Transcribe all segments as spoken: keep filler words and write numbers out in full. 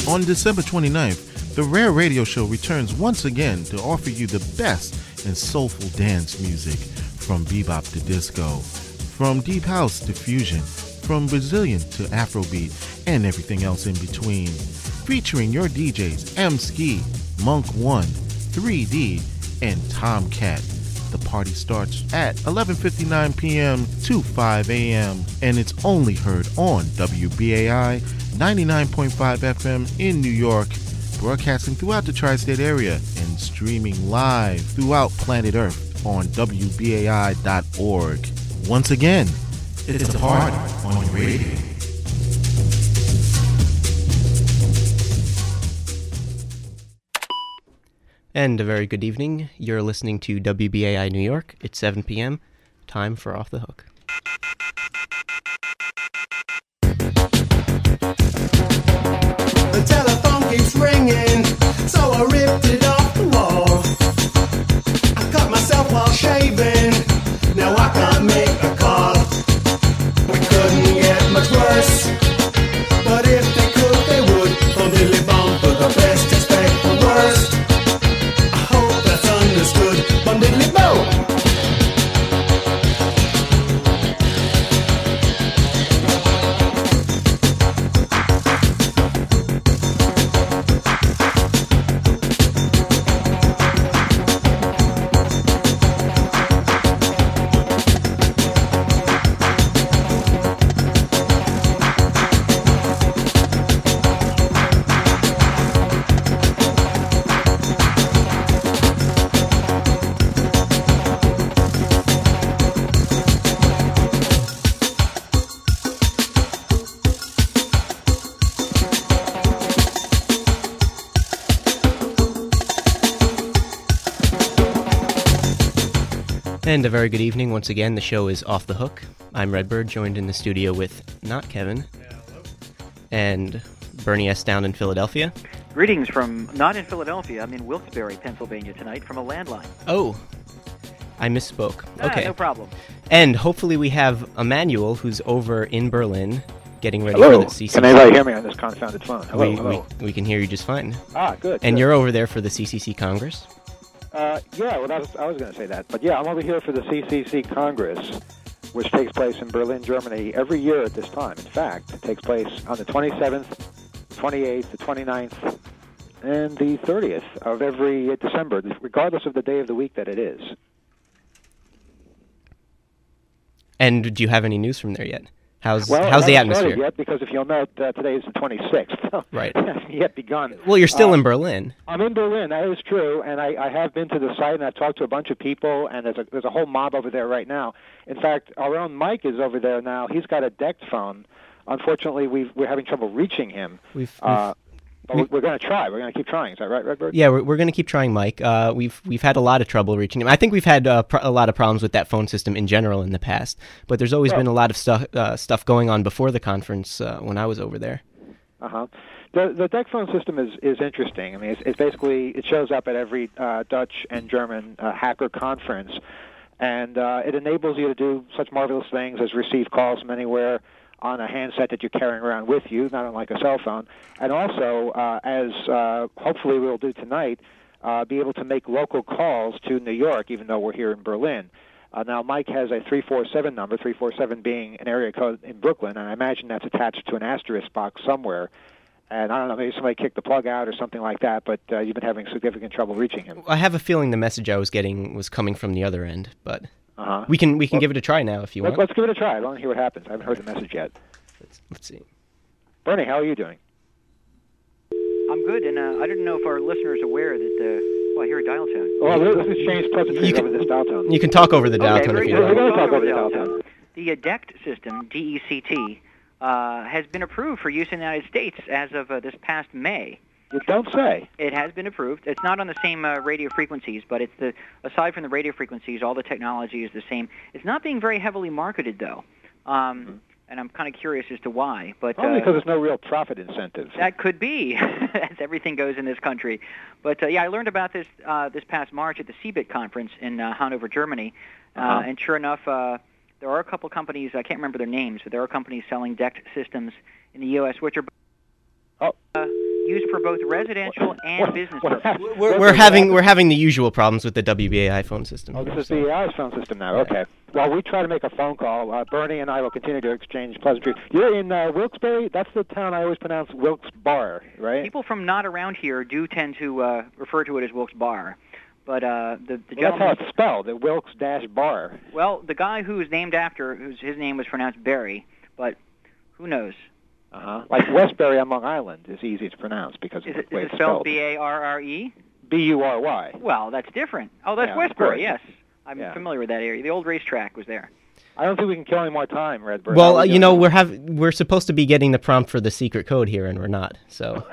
On December twenty-ninth, the Rare Radio Show returns once again to offer you the best in soulful dance music, from bebop to disco, from deep house to fusion, from Brazilian to Afrobeat, and everything else in between. Featuring your D Js M-Ski, Monk One, three D, and Tomcat. The party starts at eleven fifty-nine p.m. to five a.m. and it's only heard on W B A I ninety-nine point five F M in New York, broadcasting throughout the tri-state area and streaming live throughout planet Earth on W B A I dot org. Once again, it's, it's a party on your radio. And a very good evening. You're listening to W B A I New York. It's seven p.m. Time for Off the Hook. The telephone keeps ringing, so I ripped it off the wall. I cut myself while shaving, now I can't make a call. We couldn't get much worse, but if they could, they would. Bum diddly bum, for the best, expect the worst. I hope that's understood. Bum diddly bum. And a very good evening. Once again, the show is Off the Hook. I'm Redbird, joined in the studio with not Kevin. Hello. And Bernie S. down in Philadelphia. Greetings from, not in Philadelphia, I'm in Wilkes-Barre, Pennsylvania tonight from a landline. Oh, I misspoke. Ah, okay. No problem. And hopefully we have Emmanuel, who's over in Berlin, getting ready hello. for the C C C. Can anybody hear me on this confounded phone? Hello, we, hello. We, we can hear you just fine. Ah, good. And good. you're over there for the C C C Congress? Uh, yeah, well, that was, I was going to say that. But yeah, I'm over here for the C C C Congress, which takes place in Berlin, Germany, every year at this time. In fact, it takes place on the twenty-seventh, twenty-eighth, the twenty-ninth, and the thirtieth of every December, regardless of the day of the week that it is. And do you have any news from there yet? How's well, how's the I haven't atmosphere? started yet, because if you'll note, uh, today is the twenty-sixth. Right. It hasn't yet begun. Well, you're still uh, in Berlin. I'm in Berlin. That is true, and I, I have been to the site, and I've talked to a bunch of people, and there's a there's a whole mob over there right now. In fact, our own Mike is over there now. He's got a decked phone. Unfortunately, we've, we're having trouble reaching him. We've, we've uh, but we're, we're going to try. We're going to keep trying. Is that right, Redbird? Yeah, we're we're going to keep trying, Mike. Uh, we've we've had a lot of trouble reaching him. I think we've had uh, pro- a lot of problems with that phone system in general in the past. But there's always Oh. been a lot of stuff uh, stuff going on before the conference uh, when I was over there. Uh huh. The the deck phone system is, is interesting. I mean, it's, it's basically it shows up at every uh, Dutch and German uh, hacker conference, and uh, it enables you to do such marvelous things as receive calls from anywhere on a handset that you're carrying around with you, not unlike a cell phone, and also, uh, as uh, hopefully we'll do tonight, uh, be able to make local calls to New York, even though we're here in Berlin. Uh, now, Mike has a three four seven number, three four seven being an area code in Brooklyn, and I imagine that's attached to an asterisk box somewhere. And I don't know, maybe somebody kicked the plug out or something like that, but uh, you've been having significant trouble reaching him. I have a feeling the message I was getting was coming from the other end, but Uh-huh. we can we can well, give it a try now if you let's, want. let's give it a try. I want to hear what happens. I haven't heard the message yet. Let's, let's see. Bernie, how are you doing? I'm good, and uh, I didn't know if our listeners are aware that, uh, well, I hear a dial tone. Oh, well, this has changed pleasantries You can- over this dial tone. You can talk over the dial Okay, tone if very you good. We're like. going to Talk talk over the over dial the dial tone. The uh, D E C T system, D E C T, uh, has been approved for use in the United States as of uh, this past May. You don't say. It has been approved. It's not on the same uh, radio frequencies, but it's the aside from the radio frequencies, all the technology is the same. It's not being very heavily marketed, though, um, mm-hmm. and I'm kind of curious as to why. But Only uh, because there's no real profit incentive. that could be, as everything goes in this country. But uh, yeah, I learned about this uh, this past March at the C B I T conference in uh, Hanover, Germany, uh, Uh-huh. and sure enough, uh, there are a couple companies. I can't remember their names, but there are companies selling D E C T systems in the U S which are. Oh. Uh, used for both residential and business purposes. We're, we're having we're having the usual problems with the W B A I phone system. Oh, here, this is so. the A I phone system now. Okay. Well, we try to make a phone call. Uh, Bernie and I will continue to exchange pleasantries. You're in uh, Wilkes-Barre? That's the town I always pronounce Wilkes-Barre, right? People from not around here do tend to uh, refer to it as Wilkes-Barre. But uh, the, the Well, that's how gentleman... it's spelled, the Wilkes-Bar. Well, the guy who's named after, whose his name was pronounced Barry, but who knows? Uh-huh. Like Westbury on Long Island is easy to pronounce because Is of it, the way is it's it spelled spelled. B A R R E? B U R Y. Well, that's different. Oh, that's Yeah, of Westbury, course. yes. I'm Yeah. familiar with that area. The old racetrack was there. I don't think we can kill any more time, Redbird. Well, How uh, are we you know, doing? we're have we're supposed to be getting the prompt for the secret code here, and we're not. So.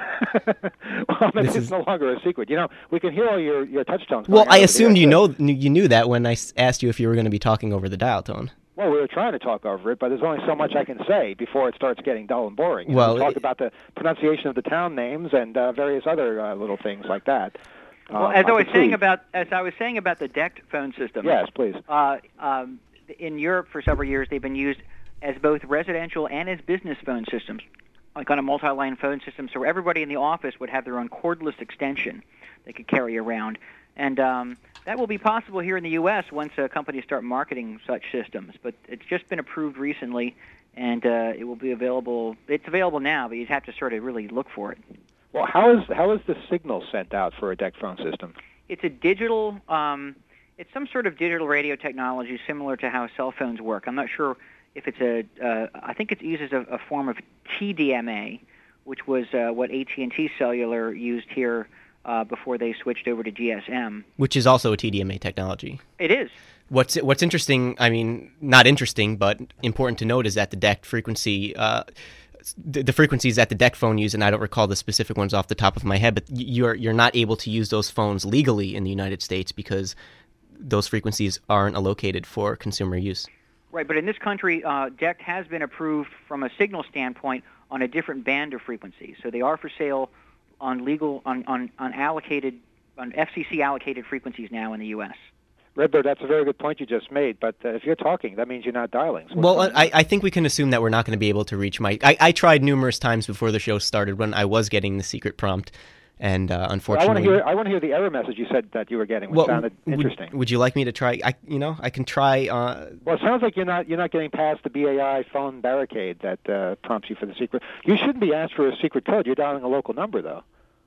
Well, maybe This it's is- no longer a secret. You know, we can hear all your, your touch tones. Well, going on I over the assumed air, you too. know you knew that when I s- asked you if you were going to be talking over the dial tone. Well, we were trying to talk over it, but there's only so much I can say before it starts getting dull and boring. You know, Well, we talked it- about the pronunciation of the town names and uh, various other uh, little things like that. Well, Um, as I was can saying see- about as I was saying about the D E C T phone system. Yes, please. Uh, um, in Europe, for several years, they've been used as both residential and as business phone systems, like on a multi-line phone system, so everybody in the office would have their own cordless extension they could carry around. And um, that will be possible here in the U S once uh, companies start marketing such systems. But it's just been approved recently, and uh, it will be available. It's available now, but you'd have to sort of really look for it. Well, how is how is the signal sent out for a D E C phone system? It's a digital, um, it's some sort of digital radio technology similar to how cell phones work. I'm not sure if it's a, uh, I think it uses a, a form of T D M A, which was uh, what A T and T Cellular used here uh, before they switched over to G S M. Which is also a T D M A technology. It is. What's what's interesting, I mean, not interesting, but important to note is that the D E C frequency, uh, the, the frequencies that the D E C phone use, and I don't recall the specific ones off the top of my head, but you're you're not able to use those phones legally in the United States because those frequencies aren't allocated for consumer use. Right, but in this country, uh, D E C has been approved from a signal standpoint on a different band of frequencies. So they are for sale on legal, on, on, on allocated, on F C C allocated frequencies now in the U S. Redbird, that's a very good point you just made, but uh, if you're talking, that means you're not dialing. So what's Well, going on? I, I think we can assume that we're not going to be able to reach Mike. I, I tried numerous times before the show started when I was getting the secret prompt, and uh, Well, I unfortunately... want to hear. I want to hear the error message you said that you were getting, which Well, sounded would- interesting. Would, you like me to try? I, you know, I can try... Uh, Well, it sounds like you're not you're not getting past the B A I phone barricade that uh, prompts you for the secret. You shouldn't be asked for a secret code. You're dialing a local number, though.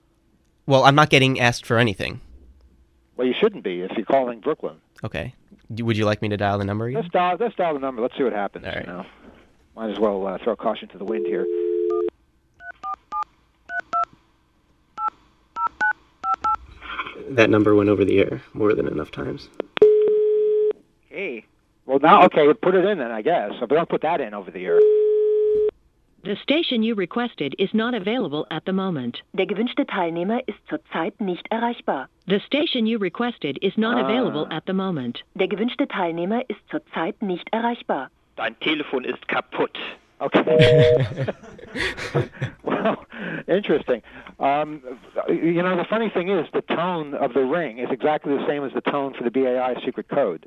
well, I'm not getting asked for anything. Well, you shouldn't be if you're calling Brooklyn. Okay. Do- Would you like me to dial the number again? Let's dial. Let's dial the number. Let's see what happens. All right. You know? Might as well uh, throw caution to the wind here. That number went over the air more than enough times. Hey. Well, now, okay, put it in then, I guess. But don't put that in over the air. The station you requested is not available at the moment. Der gewünschte Teilnehmer ist zurzeit nicht erreichbar. The station you requested is not Ah. available at the moment. Der gewünschte Teilnehmer ist zurzeit nicht erreichbar. Dein Telefon ist kaputt. Okay. Well, interesting. Um, you know, the funny thing is the tone of the ring is exactly the same as the tone for the B A I secret code.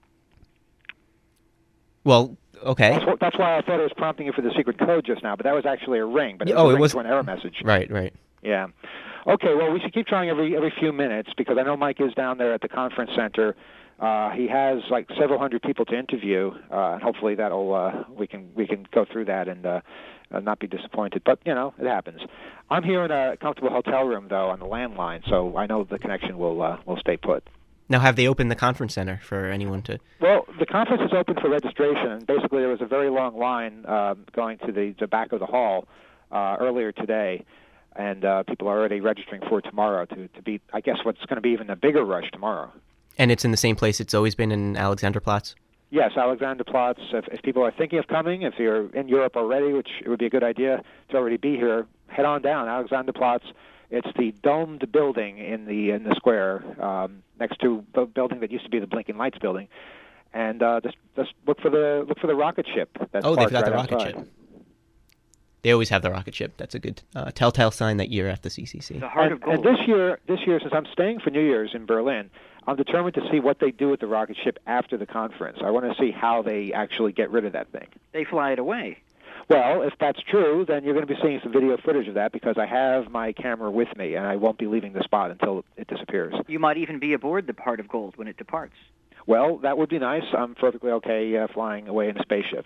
Well, okay. That's, wh- that's why I thought it was prompting you for the secret code just now, but that was actually a ring. But it Yeah, was oh, a it ring was- to an error message. Right, right. Yeah. Okay, well, we should keep trying every every few minutes because I know Mike is down there at the conference center. Uh, he has like several hundred people to interview, uh, and hopefully that'll uh, we can we can go through that and uh, uh, not be disappointed. But you know, it happens. I'm here in a comfortable hotel room though on the landline, so I know the connection will uh, will stay put. Now, have they opened the conference center for anyone to... Well, the conference is open for registration, and basically there was a very long line uh, going to the, the back of the hall uh, earlier today, and uh, people are already registering for tomorrow to, to be, I guess, what's going to be even a bigger rush tomorrow. And it's in the same place it's always been in Alexanderplatz? Yes, Alexanderplatz. If, if people are thinking of coming, if you're in Europe already, which it would be a good idea to already be here, head on down, Alexanderplatz. It's the domed building in the in the square um, next to the building that used to be the Blinking Lights building, and uh, just just look for the look for the rocket ship. That's Oh, they've parked got the right rocket outside. ship. They always have the rocket ship. That's a good uh, telltale sign that you're at the C C C. The heart And, of gold. and this year, this year, since I'm staying for New Year's in Berlin, I'm determined to see what they do with the rocket ship after the conference. I want to see how they actually get rid of that thing. They fly it away. Well, if that's true, then you're going to be seeing some video footage of that because I have my camera with me, and I won't be leaving the spot until it disappears. You might even be aboard the Heart of Gold when it departs. Well, that would be nice. I'm perfectly okay uh, flying away in a spaceship.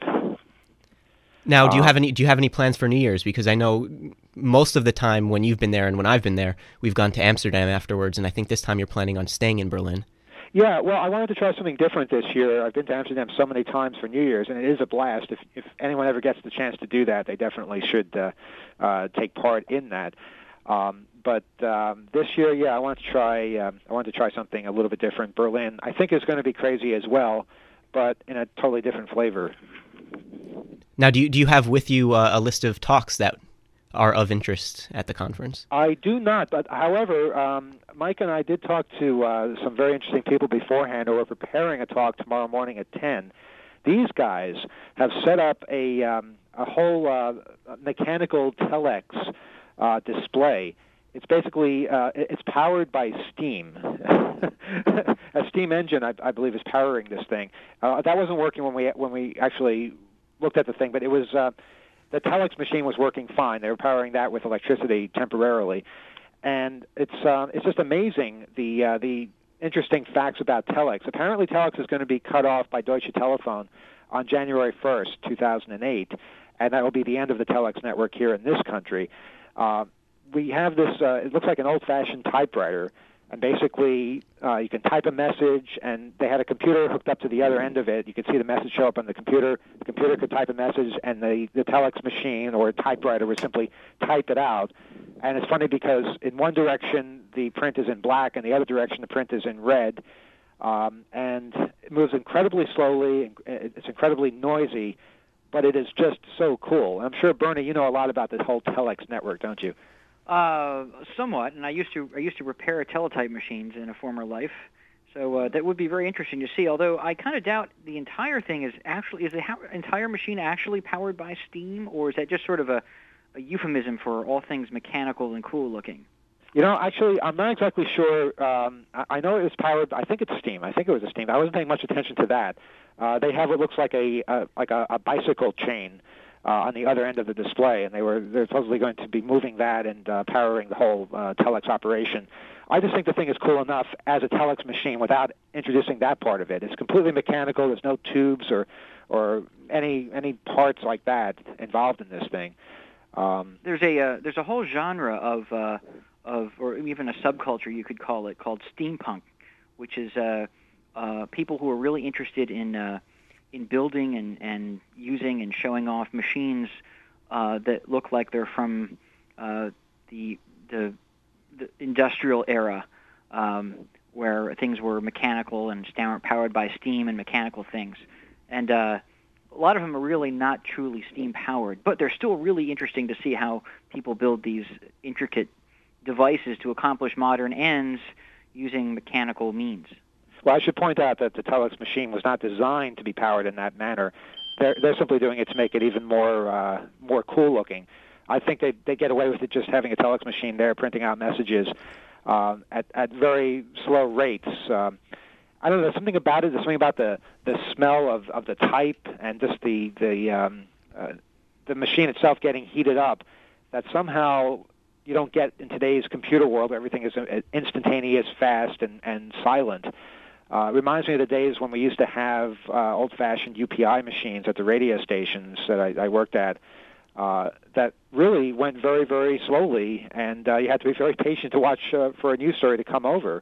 Now, do you Uh, have any do you have any plans for New Year's? Because I know most of the time when you've been there and when I've been there, we've gone to Amsterdam afterwards, and I think this time you're planning on staying in Berlin. Yeah, well, I wanted to try something different this year. I've been to Amsterdam so many times for New Year's, and it is a blast. If if anyone ever gets the chance to do that, they definitely should uh, uh, take part in that. Um, but um, this year, yeah, I wanted to try. Um, I wanted to try something a little bit different. Berlin, I think, is going to be crazy as well, but in a totally different flavor. Now, do you do you have with you uh, a list of talks that are of interest at the conference? I do not, but however, um, Mike and I did talk to uh, some very interesting people beforehand who are preparing a talk tomorrow morning at ten. These guys have set up a um, a whole uh, mechanical telex uh, display. It's basically uh, it's powered by steam. A steam engine, I, I believe, is powering this thing. Uh, that wasn't working when we when we actually looked at the thing, but it was. Uh, The telex machine was working fine. They were powering that with electricity temporarily, and it's uh, it's just amazing the uh, the interesting facts about telex. Apparently, telex is going to be cut off by Deutsche Telefon on January first, two thousand eight, and that will be the end of the telex network here in this country. Uh, we have this. Uh, it looks like an old-fashioned typewriter. And basically, uh, you can type a message, and they had a computer hooked up to the other end of it. You could see the message show up on the computer. The computer could type a message, and the, the telex machine or typewriter would simply type it out. And it's funny because in one direction, the print is in black, and the other direction, the print is in red. Um, and it moves incredibly slowly. It's incredibly noisy, but it is just so cool. I'm sure, Bernie, you know a lot about this whole telex network, don't you? Uh, somewhat, and I used to I used to repair teletype machines in a former life, so uh, that would be very interesting to see. Although I kind of doubt the entire thing is actually is the ha- entire machine actually powered by steam, or is that just sort of a, a euphemism for all things mechanical and cool looking? You know, actually, I'm not exactly sure. Um, I, I know it was powered. I think it's steam. I think it was a steam. I wasn't paying much attention to that. Uh, they have what looks like a, a like a, a bicycle chain. Uh, on the other end of the display, and they were they're supposedly going to be moving that and uh, powering the whole uh, telex operation. I just think the thing is cool enough as a telex machine without introducing that part of it. It's completely mechanical. There's no tubes or or any any parts like that involved in this thing. Um, there's a uh, there's a whole genre of uh, of or even a subculture you could call it called steampunk, which is uh, uh, people who are really interested in uh, in building and, and using and showing off machines uh, that look like they're from uh, the, the the industrial era, um, where things were mechanical and powered by steam and mechanical things. And uh, a lot of them are really not truly steam-powered, but they're still really interesting to see how people build these intricate devices to accomplish modern ends using mechanical means. Well, I should point out that the telex machine was not designed to be powered in that manner. They're, they're simply doing it to make it even more uh, more cool looking. I think they they get away with it just having a telex machine there printing out messages uh, at at very slow rates. Um, I don't know. There's something about it. There's something about the, the smell of, of the type and just the the um, uh, the machine itself getting heated up that somehow you don't get in today's computer world where everything is instantaneous, fast, and, and silent. Uh, it reminds me of the days when we used to have uh, old-fashioned U P I machines at the radio stations that I, I worked at uh, that really went very, very slowly, and uh, you had to be very patient to watch uh, for a news story to come over.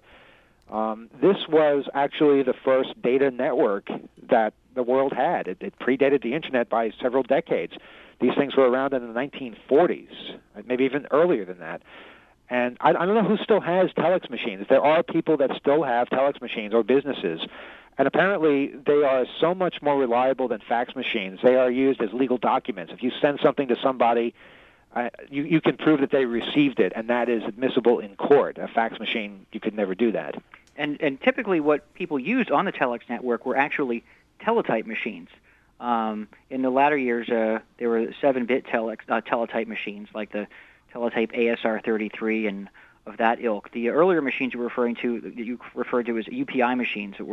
Um, this was actually the first data network that the world had. It, it predated the Internet by several decades. These things were around in the nineteen forties, maybe even earlier than that. And I, I don't know who still has telex machines. There are people that still have telex machines or businesses. And apparently they are so much more reliable than fax machines. They are used as legal documents. If you send something to somebody, uh, you, you can prove that they received it, and that is admissible in court. A fax machine, you could never do that. And, and typically what people used on the telex network were actually teletype machines. Um, in the latter years, uh, there were seven-bit telex, uh, teletype machines like the Teletype A S R thirty-three and of that ilk. The earlier machines you were referring to, that you referred to as U P I machines that were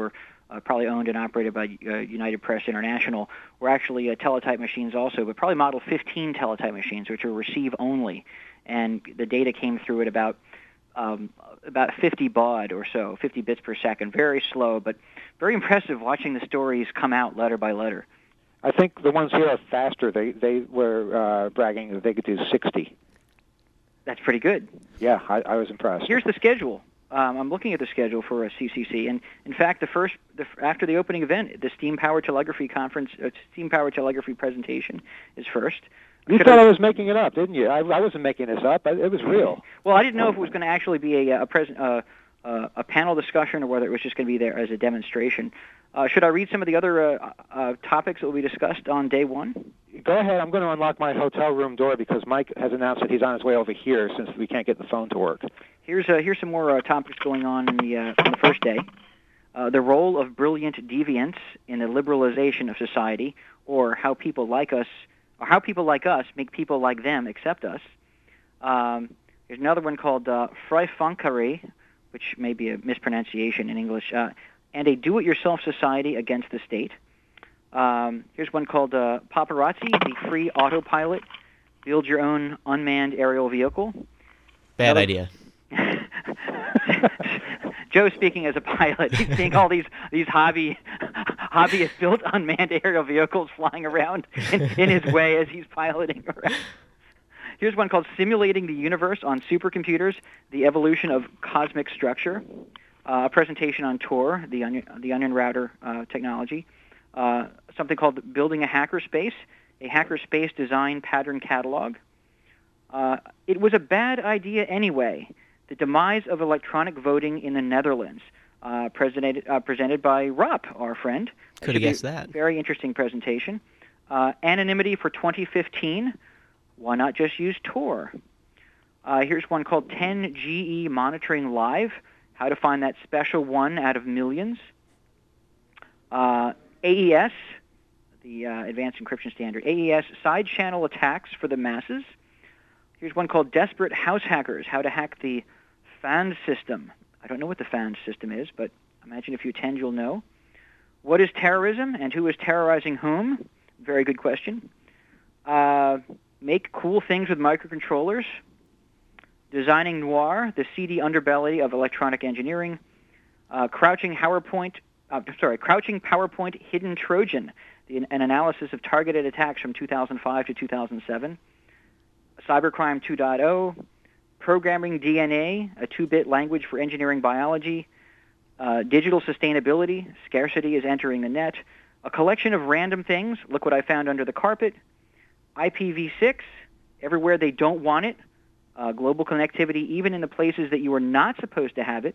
uh, probably owned and operated by uh, United Press International, were actually uh, teletype machines also, but probably Model fifteen teletype machines, which are receive only. And the data came through at about um, about fifty baud or so, fifty bits per second. Very slow, but very impressive watching the stories come out letter by letter. I think the ones here are faster. They they were uh, bragging that they could do sixty. That's pretty good. Yeah, I, I was impressed. Here's the schedule. Um, I'm looking at the schedule for a C C C, and in fact, the first the, after the opening event, the Steam Powered Telegraphy conference, uh, Steam Powered Telegraphy presentation is first. You Should thought I, I was making it up, didn't you? I, I wasn't making this up. I, it was real. Well, I didn't know if it was going to actually be a a, pres- uh, uh, a panel discussion or whether it was just going to be there as a demonstration. Uh, should I read some of the other uh, uh, topics that will be discussed on day one? Go ahead. I'm going to unlock my hotel room door because Mike has announced that he's on his way over here since we can't get the phone to work. Here's uh, here's some more uh, topics going on in the uh, on the first day. Uh, the role of brilliant deviants in the liberalization of society, or how people like us, or how people like us make people like them accept us. Um, there's another one called uh, Freifunkere, which may be a mispronunciation in English, uh, and a do-it-yourself society against the state. Um, here's one called uh, Paparazzi, the free autopilot, build your own unmanned aerial vehicle. Bad Another... idea. Joe speaking as a pilot. He's seeing all these these hobby hobbyist-built unmanned aerial vehicles flying around in, in his way as he's piloting around. Here's one called Simulating the Universe on Supercomputers, the Evolution of Cosmic Structure. Uh, a presentation on Tor, the onion, the onion router uh, technology. Uh, something called Building a Hackerspace, a hackerspace design pattern catalog. Uh, it was a bad idea anyway. The demise of electronic voting in the Netherlands, uh, presented, uh, presented by Rupp, our friend. Could have guessed that. Very interesting presentation. Uh, anonymity for twenty fifteen. Why not just use Tor? Uh, here's one called ten G E Monitoring Live, how to find that special one out of millions. Uh, A E S, the uh, Advanced Encryption Standard. A E S, side channel attacks for the masses. Here's one called Desperate House Hackers, how to hack the F A N system. I don't know what the F A N system is, but imagine if you attend, you'll know. What is terrorism and who is terrorizing whom? Very good question. Uh, make cool things with microcontrollers. Designing Noir, the seedy underbelly of electronic engineering. Uh, crouching PowerPoint, uh, sorry, Crouching PowerPoint Hidden Trojan, the, an analysis of targeted attacks from two thousand five to two thousand seven. Cybercrime two point oh, Programming D N A, a two-bit language for engineering biology. Uh, digital sustainability, scarcity is entering the net. A collection of random things, look what I found under the carpet. I P v six, everywhere they don't want it. Uh, global connectivity, even in the places that you are not supposed to have it.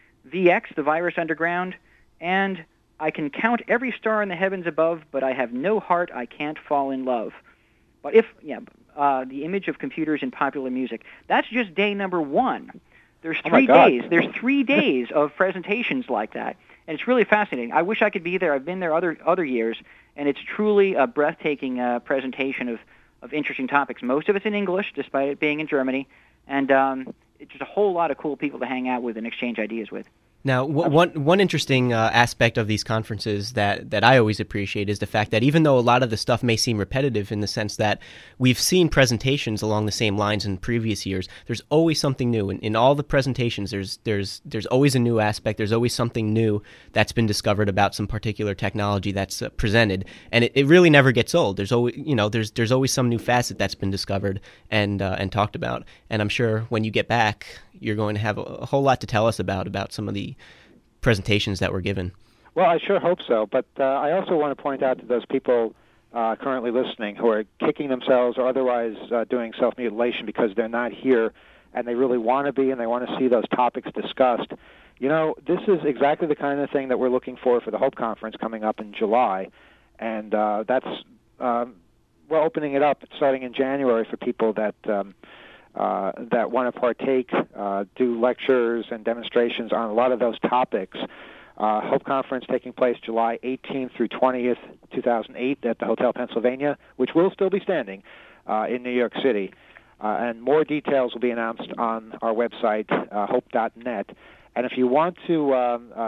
V X, the virus underground. And I can count every star in the heavens above, but I have no heart, I can't fall in love. But if, yeah, uh, the image of computers in popular music. That's just day number one. There's three oh days. There's three days of presentations like that. And it's really fascinating. I wish I could be there. I've been there other other years, and it's truly a breathtaking uh, presentation of, of interesting topics. Most of it's in English, despite it being in Germany, and um, it's just a whole lot of cool people to hang out with and exchange ideas with. Now, w- one one interesting uh, aspect of these conferences that, that I always appreciate is the fact that even though a lot of the stuff may seem repetitive in the sense that we've seen presentations along the same lines in previous years, there's always something new. In, in all the presentations, there's there's there's always a new aspect. There's always something new that's been discovered about some particular technology that's uh, presented, and it, it really never gets old. There's always you know there's there's always some new facet that's been discovered and uh, and talked about. And I'm sure when you get back, you're going to have a, a whole lot to tell us about about some of the presentations that were given. Well, I sure hope so, but uh, I also want to point out to those people uh, currently listening who are kicking themselves or otherwise uh, doing self-mutilation because they're not here and they really want to be and they want to see those topics discussed. You know, this is exactly the kind of thing that we're looking for for the Hope Conference coming up in July, and uh, that's um, we're opening it up starting in January for people that um, Uh, that want to partake, uh, do lectures and demonstrations on a lot of those topics. Uh, Hope Conference taking place July eighteenth through twentieth, two thousand eight at the Hotel Pennsylvania, which will still be standing uh, in New York City. Uh, and more details will be announced on our website, uh, hope dot net. And if you want to um, uh,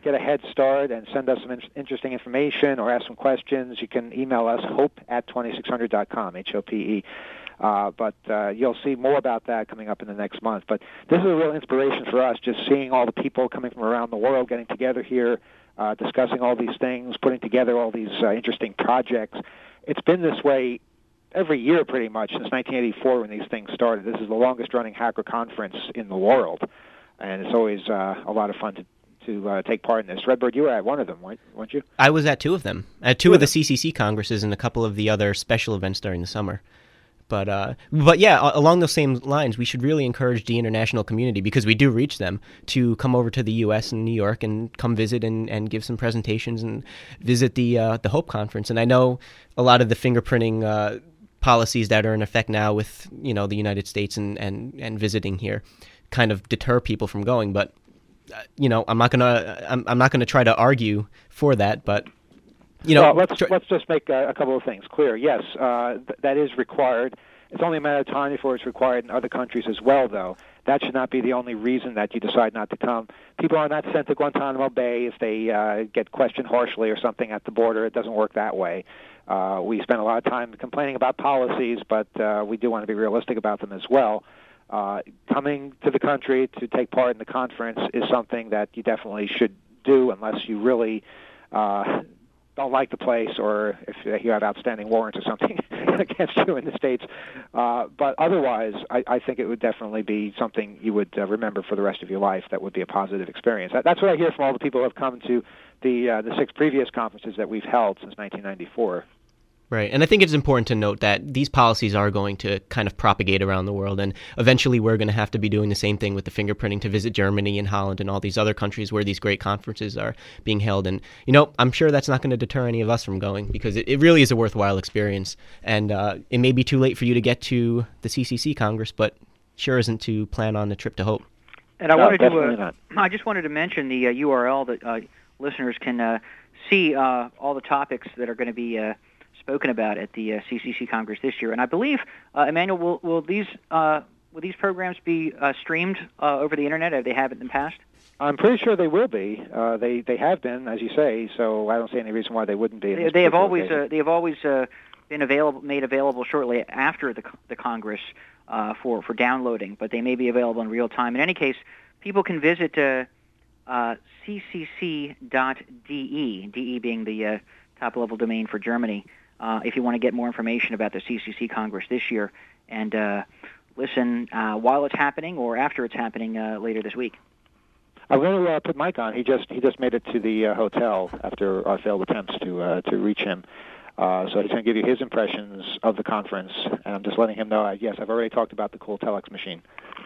get a head start and send us some in- interesting information or ask some questions, you can email us hope at twenty-six hundred dot com, H O P E. Uh, but uh, you'll see more about that coming up in the next month. But this is a real inspiration for us, just seeing all the people coming from around the world getting together here, uh, discussing all these things, putting together all these uh, interesting projects. It's been this way every year pretty much since nineteen eighty-four when these things started. This is the longest-running hacker conference in the world, and it's always uh, a lot of fun to to uh, take part in this. Redbird, you were at one of them, weren't you? I was at two of them, at two, two of the C C C congresses and a couple of the other special events during the summer. But uh, but yeah, along those same lines, we should really encourage the international community, because we do reach them, to come over to the U S and New York and come visit and, and give some presentations and visit the uh, the HOPE conference. And I know a lot of the fingerprinting uh, policies that are in effect now with, you know, the United States and, and, and visiting here kind of deter people from going. But uh, you know, I'm not gonna I'm, I'm not gonna try to argue for that, but. You know, well, let's tr- let's just make a, a couple of things clear. Yes, uh, th- that is required. It's only a matter of time before it's required in other countries as well, though. That should not be the only reason that you decide not to come. People are not sent to Guantanamo Bay if they uh, get questioned harshly or something at the border. It doesn't work that way. Uh, we spend a lot of time complaining about policies, but uh, we do want to be realistic about them as well. Uh, coming to the country to take part in the conference is something that you definitely should do unless you really uh, don't like the place, or if you have outstanding warrants or something against you in the States. Uh, but otherwise, I, I think it would definitely be something you would uh, remember for the rest of your life. That would be a positive experience. That, that's what I hear from all the people who have come to the uh, the six previous conferences that we've held since nineteen ninety-four. Right. And I think it's important to note that these policies are going to kind of propagate around the world. And eventually we're going to have to be doing the same thing with the fingerprinting to visit Germany and Holland and all these other countries where these great conferences are being held. And, you know, I'm sure that's not going to deter any of us from going, because it, it really is a worthwhile experience. And uh, it may be too late for you to get to the C C C Congress, but sure isn't to plan on the trip to HOPE. And I no, wanted to, definitely uh, not. I just wanted to mention the uh, U R L that uh, listeners can uh, see uh, all the topics that are going to be uh, spoken about at the uh, C C C Congress this year. And I believe, uh, Emmanuel, will, will these uh, will these programs be uh, streamed uh, over the internet as they have in the past? I'm pretty sure they will be. Uh, they they have been, as you say. So I don't see any reason why they wouldn't be. They, they have always uh, they have always uh, been available, made available shortly after the the Congress uh, for for downloading, but they may be available in real time. In any case, people can visit uh, uh, c c c dot d e, D E being the uh, top level domain for Germany. Uh, if you want to get more information about the C C C Congress this year, and uh, listen uh, while it's happening or after it's happening uh, later this week. I'm going to uh, put Mike on. He just he just made it to the uh, hotel after our failed attempts to uh, to reach him. Uh, so he's going to give you his impressions of the conference, and I'm just letting him know. Uh, yes, I've already talked about the cool telex machine.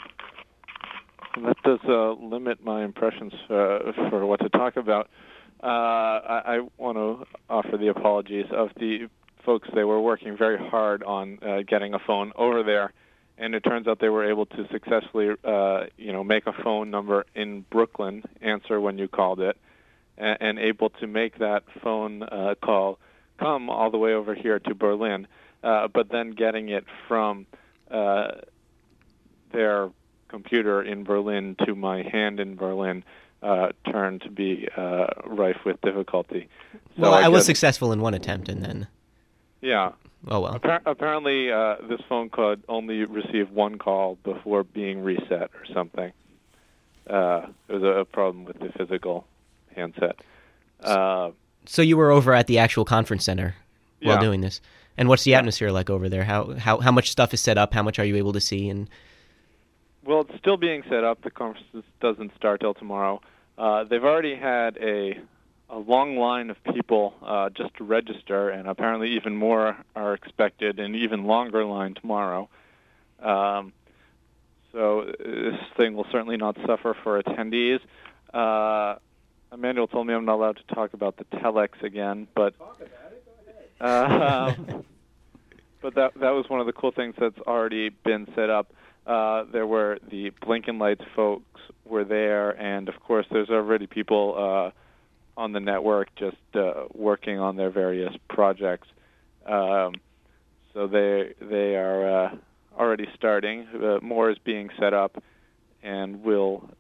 That does uh, limit my impressions uh, for what to talk about. Uh, I, I want to offer the apologies of the folks. They were working very hard on uh, getting a phone over there, and it turns out they were able to successfully, uh, you know, make a phone number in Brooklyn answer when you called it, and, and able to make that phone uh, call come all the way over here to Berlin, uh, but then getting it from uh, their computer in Berlin to my hand in Berlin uh, turned to be uh, rife with difficulty. So well, I, I was guess, successful in one attempt, and then... Yeah. Oh, well. Appar- apparently, uh, this phone could only receive one call before being reset or something. Uh, there was a problem with the physical handset. Uh, so you were over at the actual conference center while yeah. doing this. And what's the Yeah. atmosphere like over there? How, how how much stuff is set up? How much are you able to see? And Well, it's still being set up. The conference doesn't start till tomorrow. Uh, they've already had a a long line of people uh, just to register, and apparently even more are expected, an even longer line tomorrow. Um, so this thing will certainly not suffer for attendees. Uh, Emmanuel told me I'm not allowed to talk about the telex again, but uh, but that that was one of the cool things that's already been set up. Uh, there were the Blinken Lights folks were there, and of course there's already people uh, on the network just uh, working on their various projects. Um, so they they are uh, already starting. Uh, more is being set up, and will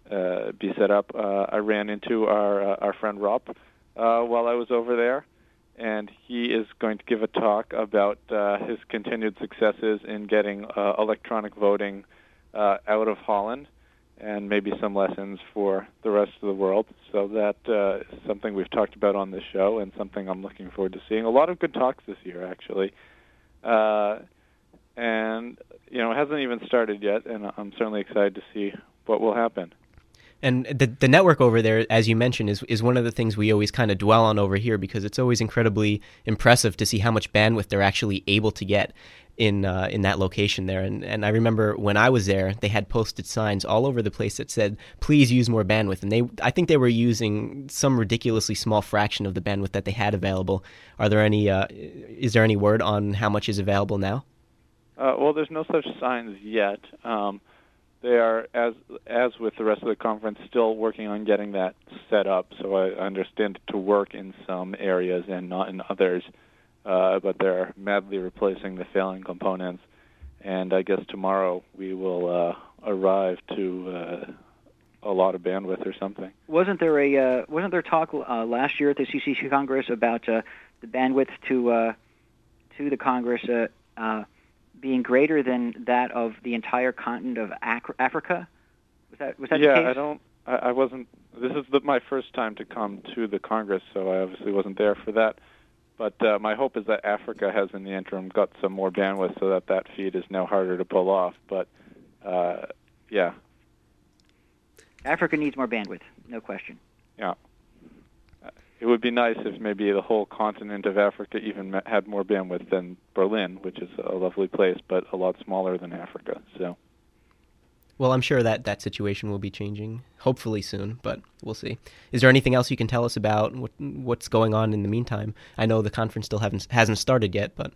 uh, be set up. Uh, I ran into our uh, our friend Rob uh, while I was over there, and he is going to give a talk about uh, his continued successes in getting uh, electronic voting uh, out of Holland, and maybe some lessons for the rest of the world. So that uh, is something we've talked about on this show, and something I'm looking forward to seeing. A lot of good talks this year, actually. Uh, and, you know, it hasn't even started yet, and I'm certainly excited to see what will happen. And the the network over there, as you mentioned, is is one of the things we always kind of dwell on over here, because it's always incredibly impressive to see how much bandwidth they're actually able to get in uh, in that location there. And and I remember when I was there, they had posted signs all over the place that said, "Please use more bandwidth." And they, I think they were using some ridiculously small fraction of the bandwidth that they had available. Are there any? Uh, is there any word on how much is available now? Uh, well, there's no such signs yet. Um, They are, as as with the rest of the conference, still working on getting that set up. So I understand it to work in some areas and not in others. Uh, but they're madly replacing the failing components. And I guess tomorrow we will uh, arrive to uh, a lot of bandwidth or something. Wasn't there a uh, wasn't there talk uh, last year at the C C C Congress about uh, the bandwidth to uh, to the Congress Uh, uh, being greater than that of the entire continent of Ac- Africa? Was that was that yeah, the case? I don't. I, I wasn't. This is the, my first time to come to the Congress, so I obviously wasn't there for that. But uh, my hope is that Africa has, in the interim, got some more bandwidth, so that that feed is now harder to pull off. But uh, yeah, Africa needs more bandwidth, no question. Yeah. It would be nice if maybe the whole continent of Africa even had more bandwidth than Berlin, which is a lovely place, but a lot smaller than Africa. So, well, I'm sure that that situation will be changing, hopefully soon, but we'll see. Is there anything else you can tell us about what, what's going on in the meantime? I know the conference still haven't hasn't started yet, but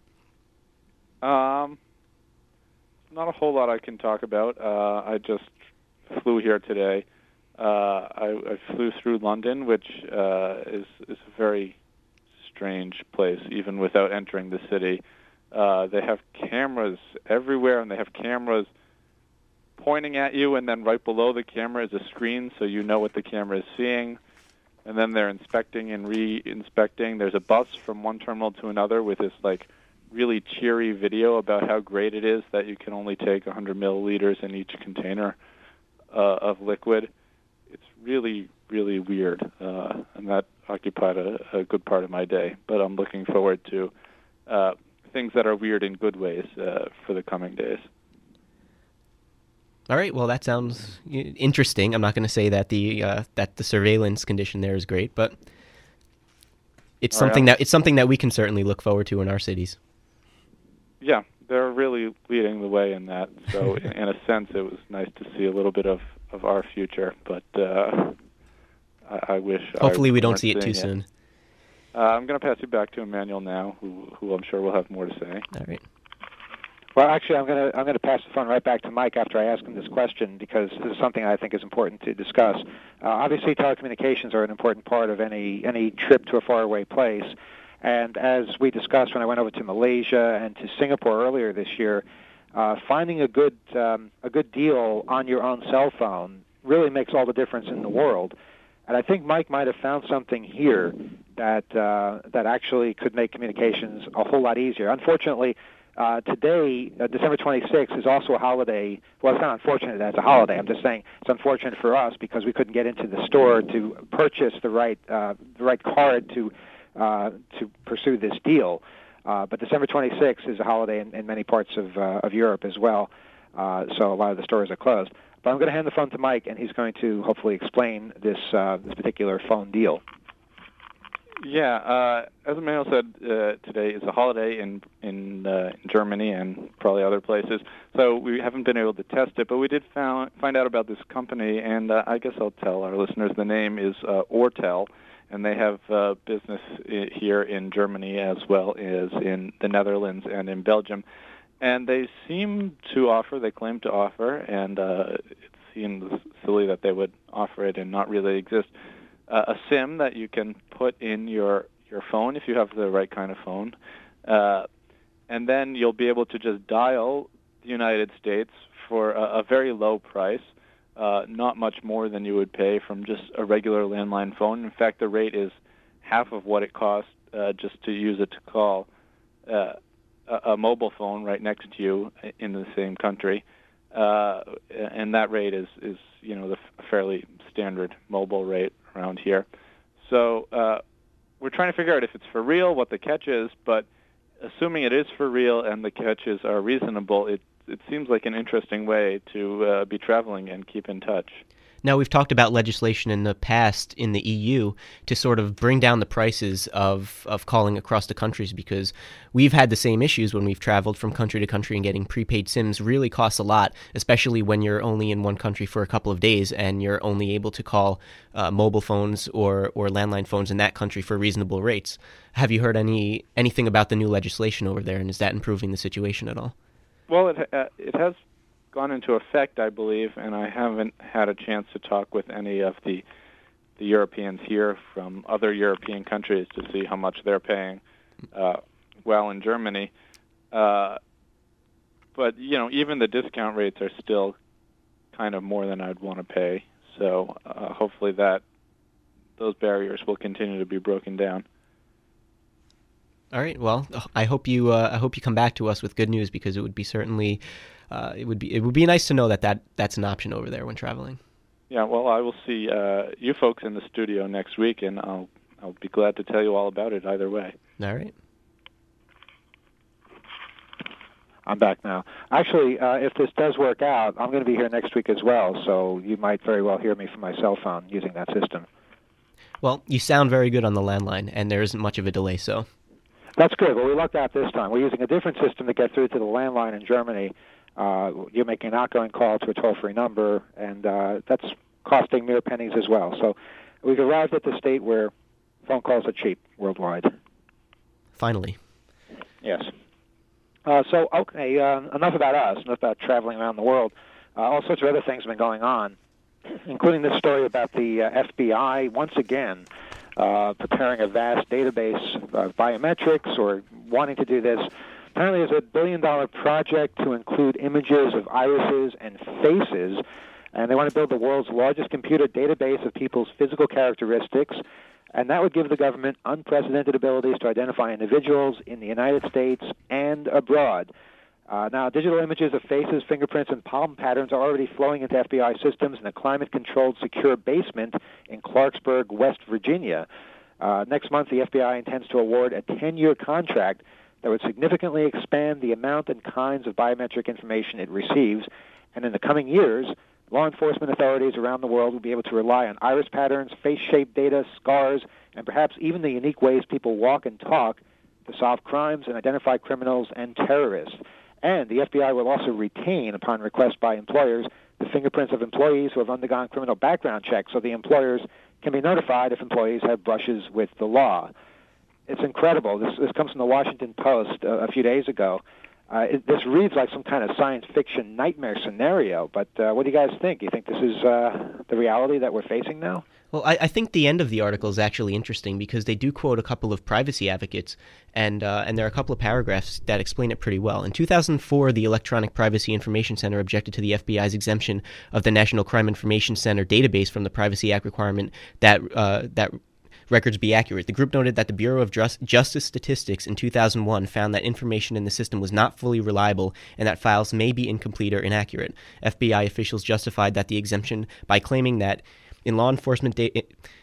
um, not a whole lot I can talk about. Uh, I just flew here today. Uh, I, I flew through London, which uh, is, is a very strange place, even without entering the city. Uh, they have cameras everywhere, and they have cameras pointing at you, and then right below the camera is a screen, so you know what the camera is seeing. And then they're inspecting and re-inspecting. There's a bus from one terminal to another with this like really cheery video about how great it is that you can only take one hundred milliliters in each container uh, of liquid. It's really, really weird, uh, and that occupied a, a good part of my day. But I'm looking forward to uh, things that are weird in good ways uh, for the coming days. All right. Well, that sounds interesting. I'm not going to say that the uh, that the surveillance condition there is great, but it's All something right. that it's something that we can certainly look forward to in our cities. Yeah, they're really leading the way in that. So, in, in a sense, it was nice to see a little bit of. of our future, but uh, I, I wish. Hopefully, I we don't see it too it. soon. Uh, I'm going to pass you back to Emmanuel now, who, who I'm sure will have more to say. All right. Well, actually, I'm going to I'm going to pass the phone right back to Mike after I ask him this question, because this is something I think is important to discuss. Uh, obviously, telecommunications are an important part of any any trip to a faraway place, and as we discussed when I went over to Malaysia and to Singapore earlier this year, uh, finding a good um, a good deal on your own cell phone really makes all the difference in the world. And I think Mike might have found something here that uh, that actually could make communications a whole lot easier. Unfortunately, uh, today, uh, December twenty-sixth, is also a holiday. Well, it's not unfortunate that it's a holiday. I'm just saying it's unfortunate for us because we couldn't get into the store to purchase the right uh, the right card to uh, to pursue this deal. Uh, but December twenty-sixth is a holiday in, in many parts of uh, of Europe as well. Uh, so a lot of the stores are closed. But I'm going to hand the phone to Mike, and he's going to hopefully explain this uh, this particular phone deal. Yeah, uh, as Emmanuel said, uh, today is a holiday in in, uh, in Germany and probably other places. So we haven't been able to test it, but we did found, find out about this company, and uh, I guess I'll tell our listeners the name is uh, Ortel, and they have uh, business I- here in Germany as well as in the Netherlands and in Belgium. And they seem to offer, they claim to offer, and uh, it seems silly that they would offer it and not really exist, uh, a SIM that you can put in your, your phone if you have the right kind of phone. Uh, and then you'll be able to just dial the United States for a, a very low price. uh, not much more than you would pay from just a regular landline phone. In fact, the rate is half of what it costs uh, just to use it to call uh, a, a mobile phone right next to you in the same country. Uh, and that rate is, is you know, the f- fairly standard mobile rate around here. So uh, we're trying to figure out if it's for real, what the catch is, but assuming it is for real and the catches are reasonable, it it seems like an interesting way to uh, be traveling and keep in touch. Now, we've talked about legislation in the past in the E U to sort of bring down the prices of, of calling across the countries, because we've had the same issues when we've traveled from country to country, and getting prepaid SIMs really costs a lot, especially when you're only in one country for a couple of days and you're only able to call uh, mobile phones or, or landline phones in that country for reasonable rates. Have you heard any anything about the new legislation over there, and is that improving the situation at all? Well, it uh, it has gone into effect, I believe, and I haven't had a chance to talk with any of the the Europeans here from other European countries to see how much they're paying. Uh, well, in Germany, uh, but you know, even the discount rates are still kind of more than I'd want to pay. So uh, hopefully that those barriers will continue to be broken down. All right. Well, I hope you uh, I hope you come back to us with good news, because it would be certainly uh, it would be it would be nice to know that, that that's an option over there when traveling. Yeah. Well, I will see uh, you folks in the studio next week, and I'll I'll be glad to tell you all about it either way. All right. I'm back now. Actually, uh, if this does work out, I'm going to be here next week as well, so you might very well hear me from my cell phone using that system. Well, you sound very good on the landline, and there isn't much of a delay, so. That's good. Well, we lucked out this time. We're using a different system to get through to the landline in Germany. Uh, you're making an outgoing call to a toll-free number, and uh, that's costing mere pennies as well. So we've arrived at the state where phone calls are cheap worldwide. Finally. Yes. Uh, so, okay, uh, enough about us, enough about traveling around the world. Uh, all sorts of other things have been going on, including this story about the uh, F B I, once again, Uh, preparing a vast database of biometrics, or wanting to do this. Apparently there's a billion-dollar project to include images of irises and faces, and they want to build the world's largest computer database of people's physical characteristics, and that would give the government unprecedented abilities to identify individuals in the United States and abroad. Uh, now, digital images of faces, fingerprints, and palm patterns are already flowing into F B I systems in a climate-controlled, secure basement in Clarksburg, West Virginia. Uh, next month, the F B I intends to award a ten-year contract that would significantly expand the amount and kinds of biometric information it receives. And in the coming years, law enforcement authorities around the world will be able to rely on iris patterns, face shape data, scars, and perhaps even the unique ways people walk and talk to solve crimes and identify criminals and terrorists. And the F B I will also retain, upon request by employers, the fingerprints of employees who have undergone criminal background checks, so the employers can be notified if employees have brushes with the law. It's incredible. This, this comes from the Washington Post uh, a few days ago. Uh, it, this reads like some kind of science fiction nightmare scenario, but uh, what do you guys think? Do you think this is uh, the reality that we're facing now? Well, I, I think the end of the article is actually interesting, because they do quote a couple of privacy advocates, and uh, and there are a couple of paragraphs that explain it pretty well. In two thousand four, the Electronic Privacy Information Center objected to the F B I's exemption of the National Crime Information Center database from the Privacy Act requirement that uh, that records be accurate. The group noted that the Bureau of Just- Justice Statistics in two thousand one found that information in the system was not fully reliable and that files may be incomplete or inaccurate. F B I officials justified that the exemption by claiming that in law enforcement data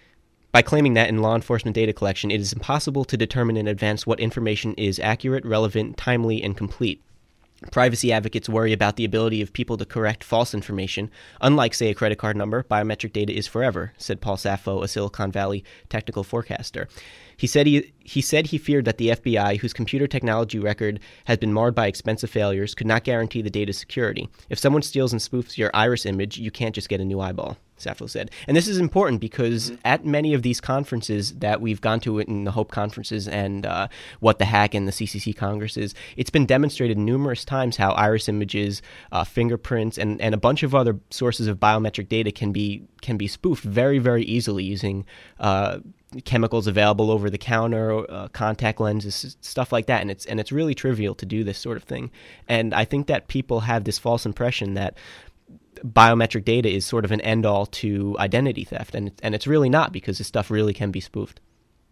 by claiming that in law enforcement data collection, it is impossible to determine in advance what information is accurate, relevant, timely, and complete. Privacy advocates worry about the ability of people to correct false information. Unlike, say, a credit card number, biometric data is forever, said Paul Saffo, a Silicon Valley technical forecaster. He said he he said he feared that the F B I, whose computer technology record has been marred by expensive failures, could not guarantee the data's security. If someone steals and spoofs your iris image, you can't just get a new eyeball, Saffo said. And this is important because mm-hmm. at many of these conferences that we've gone to in the HOPE conferences and uh, What the Hack and the C C C congresses, it's been demonstrated numerous times how iris images, uh, fingerprints, and, and a bunch of other sources of biometric data can be can be spoofed very, very easily using uh, chemicals available over the counter, uh, contact lenses, stuff like that. And it's and it's really trivial to do this sort of thing. And I think that people have this false impression that biometric data is sort of an end-all to identity theft, and and it's really not, because this stuff really can be spoofed.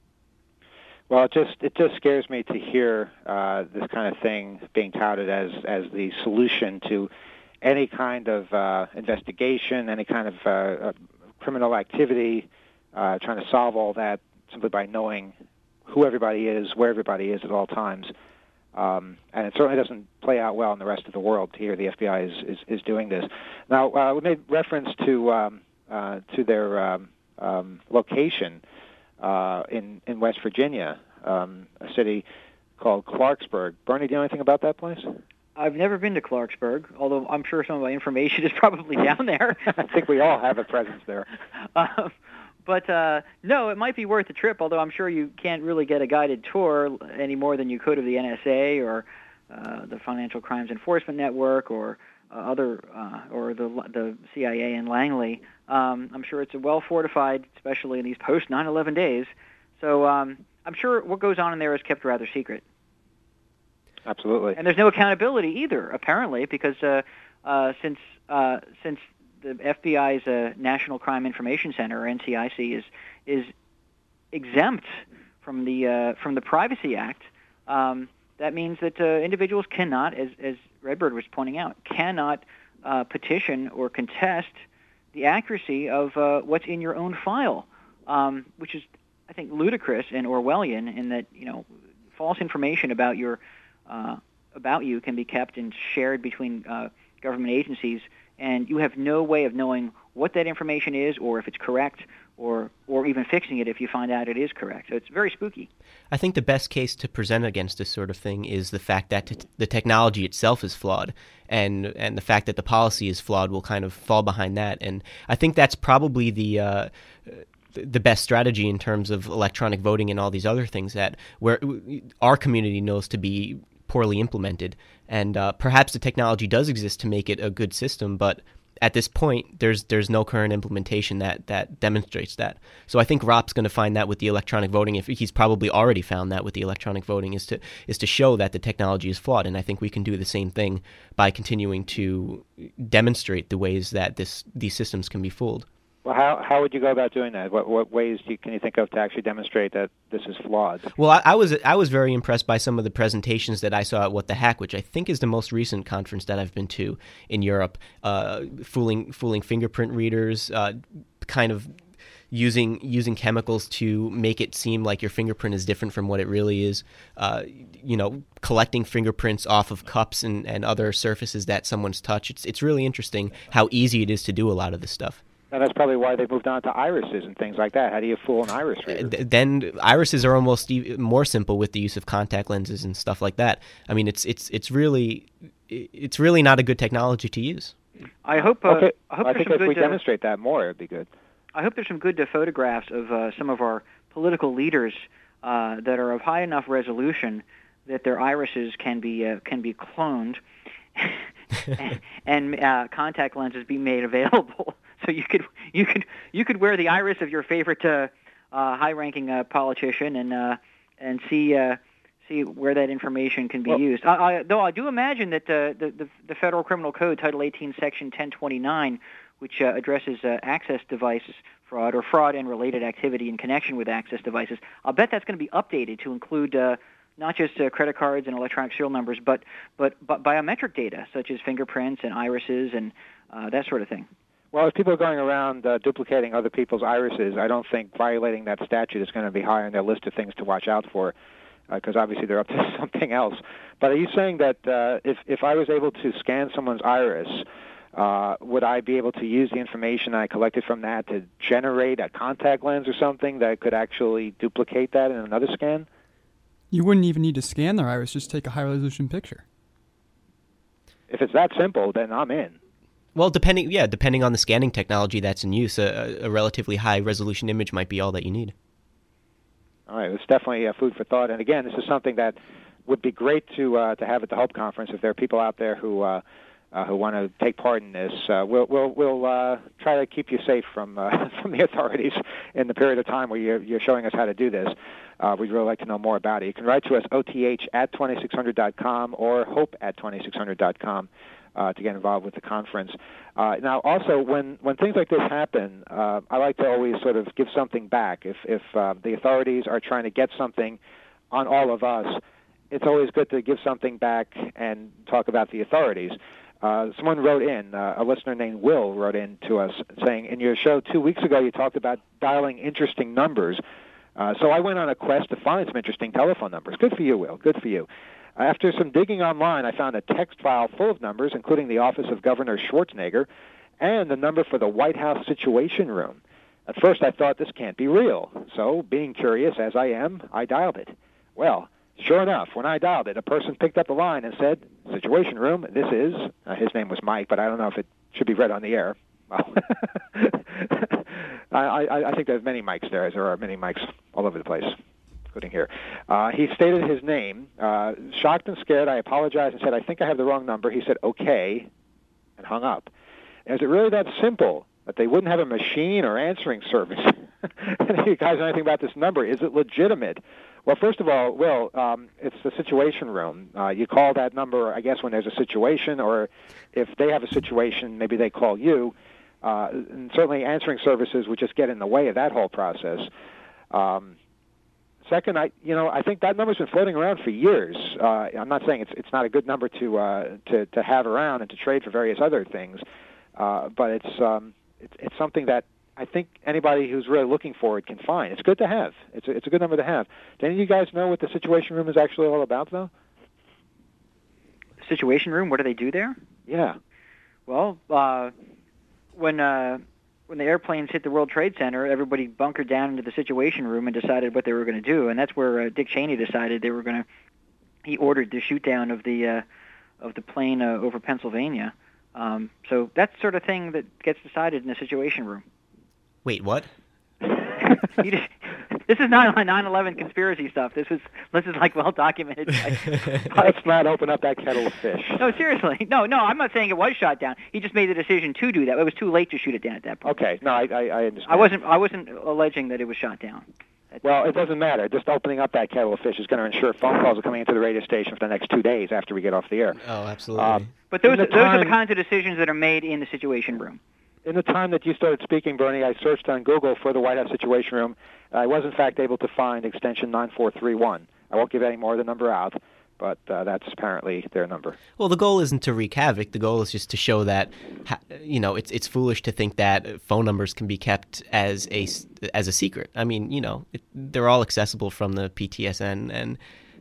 Well, it just it just scares me to hear uh, this kind of thing being touted as as the solution to any kind of uh, investigation, any kind of uh, uh, criminal activity, uh, trying to solve all that simply by knowing who everybody is, where everybody is at all times. Um, and it certainly doesn't play out well in the rest of the world to hear the F B I is, is, is doing this. Now, uh, we made reference to um, uh, to their um, um, location uh, in, in West Virginia, um, a city called Clarksburg. Bernie, do you know anything about that place? I've never been to Clarksburg, although I'm sure some of my information is probably down there. I think we all have a presence there. Um, But, uh, no, it might be worth a trip, although I'm sure you can't really get a guided tour any more than you could of the N S A or uh, the Financial Crimes Enforcement Network or uh, other, uh, or the the C I A in Langley. Um, I'm sure it's a well-fortified, especially in these post nine eleven days. So um, I'm sure what goes on in there is kept rather secret. Absolutely. And there's no accountability either, apparently, because uh, uh, since uh, since the F B I's uh, National Crime Information Center, or N C I C, is is exempt from the uh, from the Privacy Act. Um, that means that uh, individuals cannot, as as Redbird was pointing out, cannot uh, petition or contest the accuracy of uh, what's in your own file, um, which is, I think, ludicrous and Orwellian in that, you know, false information about your uh, about you can be kept and shared between uh, government agencies, and you have no way of knowing what that information is, or if it's correct, or or even fixing it if you find out it is correct. So it's very spooky. I think the best case to present against this sort of thing is the fact that t- the technology itself is flawed, and and the fact that the policy is flawed will kind of fall behind that. And I think that's probably the uh, the best strategy in terms of electronic voting and all these other things that where our community knows to be poorly implemented. And uh, perhaps the technology does exist to make it a good system, but at this point, there's there's no current implementation that, that demonstrates that. So I think Rop's going to find that with the electronic voting. If he's probably already found that with the electronic voting, is to is to show that the technology is flawed. And I think we can do the same thing by continuing to demonstrate the ways that this these systems can be fooled. Well, how how would you go about doing that? What what ways do you, can you think of to actually demonstrate that this is flawed? Well, I, I was I was very impressed by some of the presentations that I saw at What the Hack, which I think is the most recent conference that I've been to in Europe. Uh, fooling fooling fingerprint readers, uh, kind of using using chemicals to make it seem like your fingerprint is different from what it really is. Uh, you know, collecting fingerprints off of cups and, and other surfaces that someone's touched. It's it's really interesting how easy it is to do a lot of this stuff. And that's probably why they moved on to irises and things like that. How do you fool an iris reader? Then irises are almost even more simple with the use of contact lenses and stuff like that. I mean, it's it's it's really it's really not a good technology to use. I hope. Uh, okay. I hope I there's think some if good, we uh, demonstrate that more, it'd be good. I hope there's some good uh, photographs of uh, some of our political leaders uh, that are of high enough resolution that their irises can be uh, can be cloned, and, and uh, contact lenses be made available. So you could you could you could wear the iris of your favorite uh, uh, high-ranking uh, politician and uh, and see uh, see where that information can be well, used. I, I, though I do imagine that uh, the, the the Federal Criminal Code, Title eighteen, Section ten twenty-nine, which uh, addresses uh, access devices fraud or fraud and related activity in connection with access devices, I'll bet that's going to be updated to include uh, not just uh, credit cards and electronic serial numbers, but but but biometric data such as fingerprints and irises and uh, that sort of thing. Well, if people are going around uh, duplicating other people's irises, I don't think violating that statute is going to be high on their list of things to watch out for, because uh, obviously they're up to something else. But are you saying that uh, if, if I was able to scan someone's iris, uh, would I be able to use the information I collected from that to generate a contact lens or something that could actually duplicate that in another scan? You wouldn't even need to scan their iris, just take a high-resolution picture. If it's that simple, then I'm in. Well, depending, yeah, depending on the scanning technology that's in use, a, a relatively high-resolution image might be all that you need. All right, it's definitely uh, food for thought. And again, this is something that would be great to uh, to have at the Hope Conference. If there are people out there who uh, uh, who want to take part in this, uh, we'll we'll we'll uh, try to keep you safe from uh, from the authorities in the period of time where you're, you're showing us how to do this. Uh, we'd really like to know more about it. You can write to us, O T H at twenty-six hundred dot com or hope at twenty-six hundred dot com. uh, to get involved with the conference. Uh, now, also, when, when things like this happen, uh, I like to always sort of give something back. If, if uh, the authorities are trying to get something on all of us, it's always good to give something back and talk about the authorities. Uh, someone wrote in, uh, a listener named Will wrote in to us saying, in your show two weeks ago you talked about dialing interesting numbers. Uh, so I went on a quest to find some interesting telephone numbers. Good for you, Will. Good for you. After some digging online, I found a text file full of numbers, including the office of Governor Schwarzenegger and the number for the White House Situation Room. At first I thought this can't be real. So, being curious as I am, I dialed it. Well, sure enough, when I dialed it, a person picked up the line and said, Situation Room, this is, uh, his name was Mike, but I don't know if it should be read on the air. Well, I, I, I think there's many mics there, as there are many mics all over the place, including here. Uh, he stated his name. Uh, shocked and scared, I apologized and said, I think I have the wrong number. He said, okay, and hung up. Is it really that simple that they wouldn't have a machine or answering service? Any of you guys know anything about this number? Is it legitimate? Well, first of all, Will, um, it's the Situation Room. Uh, you call that number, I guess, when there's a situation, or if they have a situation, maybe they call you. Uh, and certainly answering services would just get in the way of that whole process. Um, second, I, you know, I think that number's been floating around for years. Uh, I'm not saying it's it's not a good number to uh, to to have around and to trade for various other things, uh, but it's um, it's it's something that I think anybody who's really looking for it can find. It's good to have. It's a, it's a good number to have. Do any of you guys know what the Situation Room is actually all about, though? Situation Room? What do they do there? Yeah. Well, uh, when uh, when the airplanes hit the World Trade Center, everybody bunkered down into the Situation Room and decided what they were going to do, and that's where uh, Dick Cheney decided they were going to. He ordered the shoot down of the uh, of the plane uh, over Pennsylvania. Um, so that's the sort of thing that gets decided in the Situation Room. Wait, what? you just, this is not nine eleven conspiracy stuff. This is this is like well documented. Let's not open up that kettle of fish. No, seriously. No, no, I'm not saying it was shot down. He just made the decision to do that. It was too late to shoot it down at that point. Okay, no, I, I, I understand. I wasn't I wasn't alleging that it was shot down. Well, it doesn't matter. Just opening up that kettle of fish is going to ensure phone calls are coming into the radio station for the next two days after we get off the air. Oh, absolutely. Um, but those those time, are the kinds of decisions that are made in the Situation Room. In the time that you started speaking, Bernie, I searched on Google for the White House Situation Room. I was, in fact, able to find extension nine four three one. I won't give any more of the number out, but uh, that's apparently their number. Well, the goal isn't to wreak havoc. The goal is just to show that, you know, it's it's foolish to think that phone numbers can be kept as a, as a secret. I mean, you know, it, they're all accessible from the P T S N and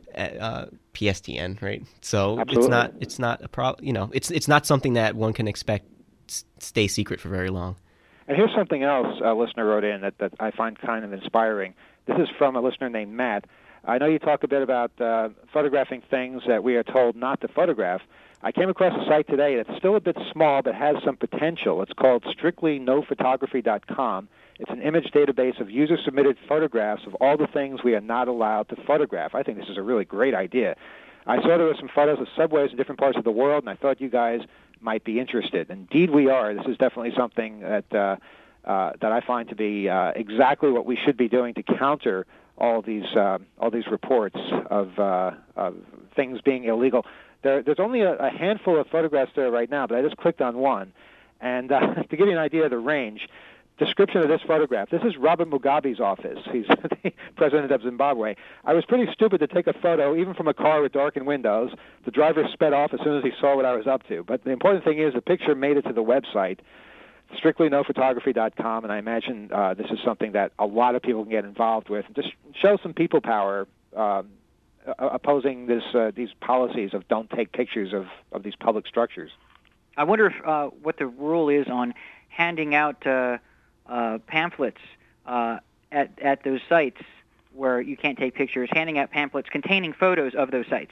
uh, P S T N, right? So Absolutely. it's not it's not a problem. You know, it's it's not something that one can expect stay secret for very long. And here's something else a listener wrote in that, that I find kind of inspiring. This is from a listener named Matt. I know you talk a bit about uh, photographing things that we are told not to photograph. I came across a site today that's still a bit small but has some potential. It's called strictly no photography dot com. It's an image database of user-submitted photographs of all the things we are not allowed to photograph. I think this is a really great idea. I saw there were some photos of subways in different parts of the world, and I thought you guys might be interested. Indeed, we are. This is definitely something that uh, uh, that I find to be uh, exactly what we should be doing to counter all these uh, all these reports of, uh, of things being illegal. There, there's only a, a handful of photographs there right now, but I just clicked on one, and uh, to give you an idea of the range. Description of this photograph. This is Robert Mugabe's office. He's the president of Zimbabwe. I was pretty stupid to take a photo, even from a car with darkened windows. The driver sped off as soon as he saw what I was up to. But the important thing is the picture made it to the website, strictly no photography dot com, and I imagine uh, this is something that a lot of people can get involved with. Just show some people power um, opposing this uh, these policies of don't take pictures of, of these public structures. I wonder if uh, what the rule is on handing out uh, Uh, pamphlets uh, at at those sites where you can't take pictures, handing out pamphlets containing photos of those sites.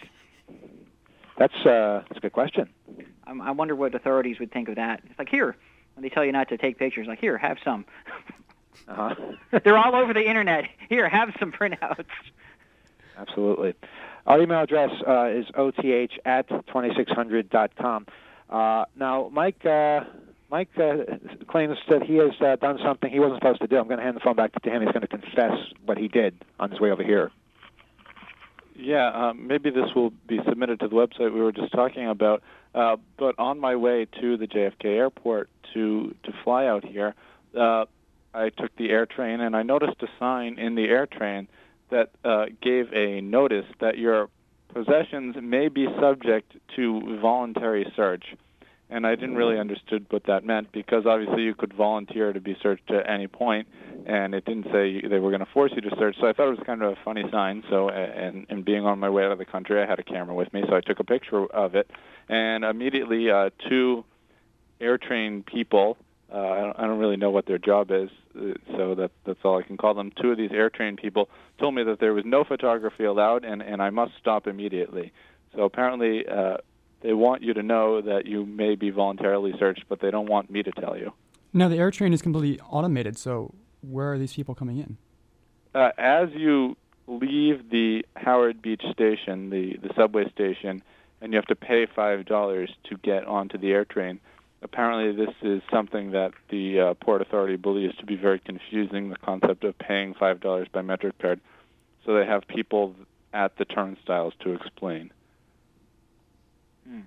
That's uh, that's a good question. I'm, I wonder what authorities would think of that. It's like, here, when they tell you not to take pictures, like, here, have some. Uh-huh. They're all over the internet. Here, have some printouts. Absolutely. Our email address uh, is O T H at twenty-six hundred dot com. Uh, now, Mike. Uh, Mike uh, claims that he has uh, done something he wasn't supposed to do. I'm going to hand the phone back to him. He's going to confess what he did on his way over here. Yeah, um, maybe this will be submitted to the website we were just talking about. Uh, but on my way to the J F K airport to to fly out here, uh, I took the air train, and I noticed a sign in the air train that uh, gave a notice that your possessions may be subject to voluntary search. And I didn't really understand what that meant, because obviously you could volunteer to be searched at any point, and it didn't say they were going to force you to search. So I thought it was kind of a funny sign. So, and, and being on my way out of the country, I had a camera with me, so I took a picture of it. And immediately, uh, two air-trained people, uh, I, don't, I don't really know what their job is, uh, so that, that's all I can call them. Two of these air-trained people told me that there was no photography allowed, and, and I must stop immediately. So apparently, uh, they want you to know that you may be voluntarily searched, but they don't want me to tell you. Now, the air train is completely automated, so where are these people coming in? Uh, as you leave the Howard Beach station, the, the subway station, and you have to pay five dollars to get onto the air train, apparently this is something that the uh, Port Authority believes to be very confusing, the concept of paying five dollars by metric card. So they have people at the turnstiles to explain. Hmm.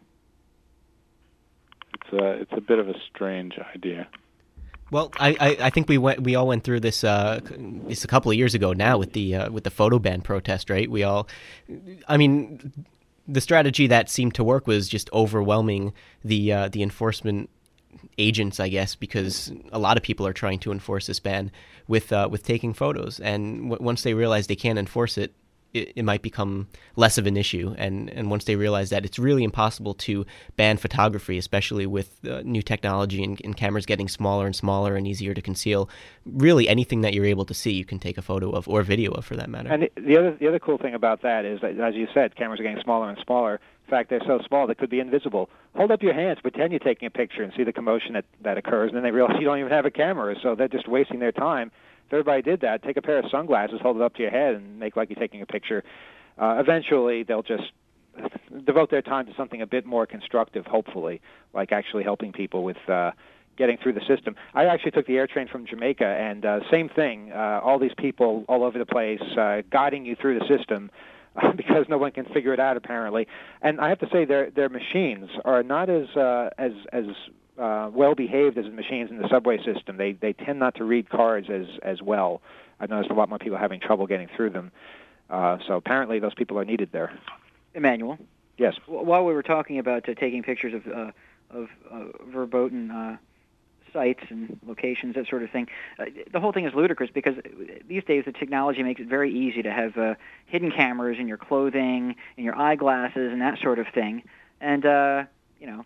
It's a, it's a bit of a strange idea. Well, I, I, I think we went we all went through this uh this a couple of years ago now with the uh, with the photo ban protest, right? We all, I mean, the strategy that seemed to work was just overwhelming the uh, the enforcement agents, I guess, because a lot of people are trying to enforce this ban with uh, with taking photos, and w- once they realize they can't enforce it, it, it might become less of an issue. And, and once they realize that it's really impossible to ban photography, especially with uh, new technology and, and cameras getting smaller and smaller and easier to conceal, really anything that you're able to see, you can take a photo of or video of, for that matter. And the, the other the other cool thing about that is that, as you said, cameras are getting smaller and smaller. In fact, they're so small they could be invisible. Hold up your hands, pretend you're taking a picture, and see the commotion that, that occurs, and then they realize you don't even have a camera, so they're just wasting their time. If everybody did that, take a pair of sunglasses, hold it up to your head, and make like you're taking a picture. Uh, eventually, they'll just devote their time to something a bit more constructive, hopefully, like actually helping people with uh, getting through the system. I actually took the air train from Jamaica, and uh, same thing, uh, all these people all over the place uh, guiding you through the system, because no one can figure it out apparently. And I have to say, their their machines are not as uh, as as uh, well behaved as the machines in the subway system. They they tend not to read cards as as well. I've noticed a lot more people having trouble getting through them. Uh, so apparently, those people are needed there. Emmanuel. Yes. While we were talking about uh, taking pictures of uh, of uh, verboten uh, sites and locations, that sort of thing, uh, the whole thing is ludicrous because these days the technology makes it very easy to have uh, hidden cameras in your clothing, in your eyeglasses, and that sort of thing. And uh, you know,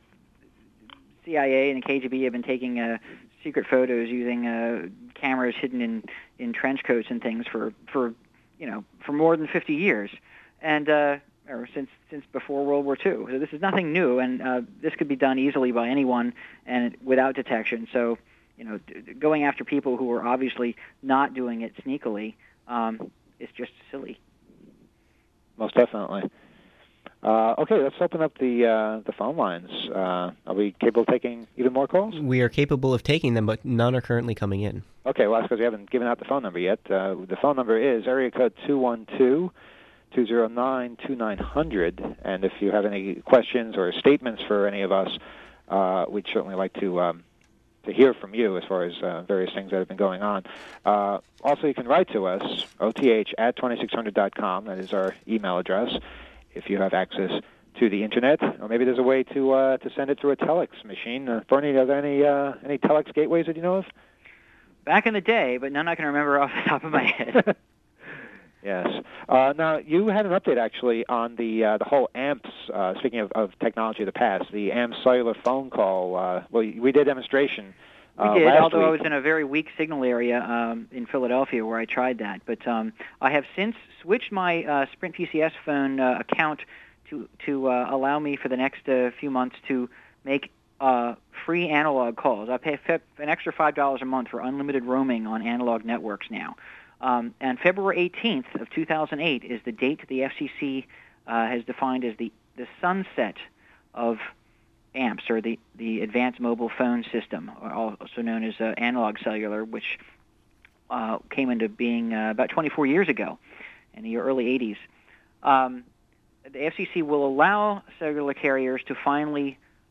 C I A and the K G B have been taking uh, secret photos using uh, cameras hidden in, in trench coats and things for, for you know for more than fifty years, and uh, or since since before World War Two. So this is nothing new, and uh, this could be done easily by anyone and without detection. So, you know, d- going after people who are obviously not doing it sneakily um, is just silly. Most definitely. Uh, okay, let's open up the uh, the phone lines. Uh, are we capable of taking even more calls? We are capable of taking them, but none are currently coming in. Okay, well, that's because we haven't given out the phone number yet. Uh, the phone number is area code two one two, two zero nine, two nine zero zero, and if you have any questions or statements for any of us, uh, we'd certainly like to um, to hear from you as far as uh, various things that have been going on. Uh, also, you can write to us, O T H at twenty-six hundred dot com. That is our email address. If you have access to the internet, or maybe there's a way to uh, to send it through a telex machine. Uh, Bernie, are there any uh, any telex gateways that you know of? Back in the day, but none I can remember off the top of my head. Yes. Uh, now, you had an update, actually, on the uh, the whole A M P S, uh, speaking of, of technology of the past, the A M P S cellular phone call. Uh, well, we did a demonstration We uh, did, last although week. I was in a very weak signal area um, in Philadelphia where I tried that. But um, I have since switched my uh, Sprint P C S phone uh, account to to uh, allow me for the next uh, few months to make uh, free analog calls. I pay f- an extra five dollars a month for unlimited roaming on analog networks now. Um, and February eighteenth of two thousand eight is the date the F C C uh, has defined as the, the sunset of A M P S, or the, the Advanced Mobile Phone System, also known as uh, analog cellular, which uh, came into being uh, about twenty-four years ago in the early eighties. Um, the F C C will allow cellular carriers to finally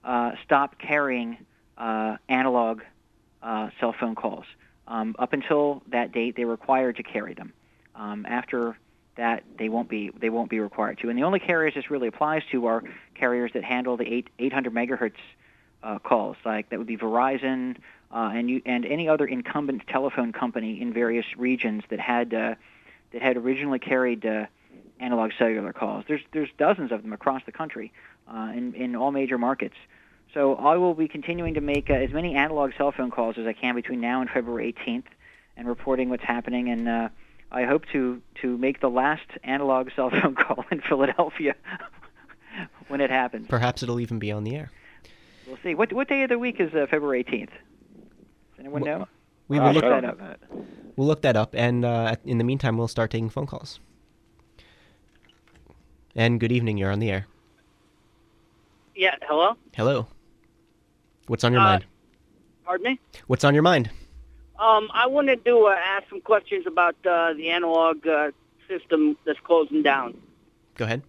uh, stop carrying uh, analog uh, cell phone calls. Um, up until that date, they were required to carry them. Um, after that, they won't be they won't be required to. And the only carriers this really applies to are carriers that handle the eight, eight hundred megahertz uh, calls. Like that would be Verizon uh, and you, and any other incumbent telephone company in various regions that had uh, that had originally carried uh, analog cellular calls. There's there's dozens of them across the country uh, in in all major markets. So I will be continuing to make uh, as many analog cell phone calls as I can between now and February eighteenth, and reporting what's happening. And uh, I hope to to make the last analog cell phone call in Philadelphia when it happens. Perhaps it'll even be on the air. We'll see. What what day of the week is uh, February eighteenth? Does anyone Well, know? We I'll will look look that that up. We'll look that up, and uh, in the meantime, we'll start taking phone calls. And good evening. You're on the air. Yeah, hello? Hello. What's on your Uh, mind? Pardon me? What's on your mind? Um, I wanted to uh, ask some questions about uh, the analog uh, system that's closing down. Go ahead.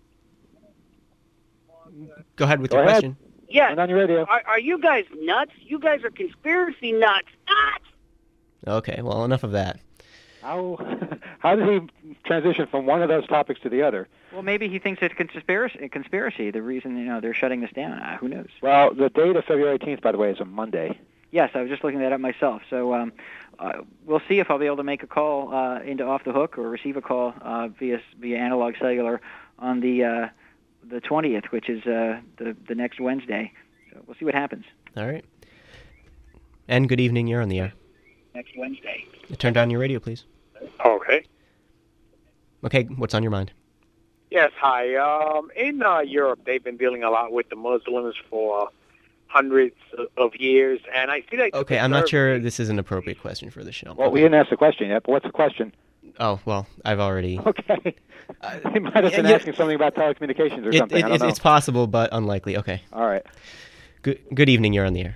Go ahead with Go your ahead. question. Yeah. Turn on your radio. Are, are you guys nuts? You guys are conspiracy nuts. Nuts! Okay, well, enough of that. How how did he transition from one of those topics to the other? Well, maybe he thinks it's a conspiracy. A conspiracy. The reason you know they're shutting this down. Uh, who knows? Well, the date of February eighteenth, by the way, is a Monday. Yes, I was just looking that up myself. So um, uh, we'll see if I'll be able to make a call uh, into Off the Hook or receive a call uh, via via analog cellular on the uh, the twentieth, which is uh, the the next Wednesday. So we'll see what happens. All right. And good evening. You're on the air. Next Wednesday. Turn down your radio, please. Okay. Okay, what's on your mind? Yes, hi. Um, in uh, Europe, they've been dealing a lot with the Muslims for hundreds of years, and I see that... Okay, I'm not sure this is an appropriate question for the show. Well, we didn't ask the question yet, but what's the question? Oh, well, I've already... Okay. He might have been yeah, asking something about telecommunications or It, something. it, I don't it's, know. it's possible, but unlikely. Okay. All right. Good, good evening. You're on the air.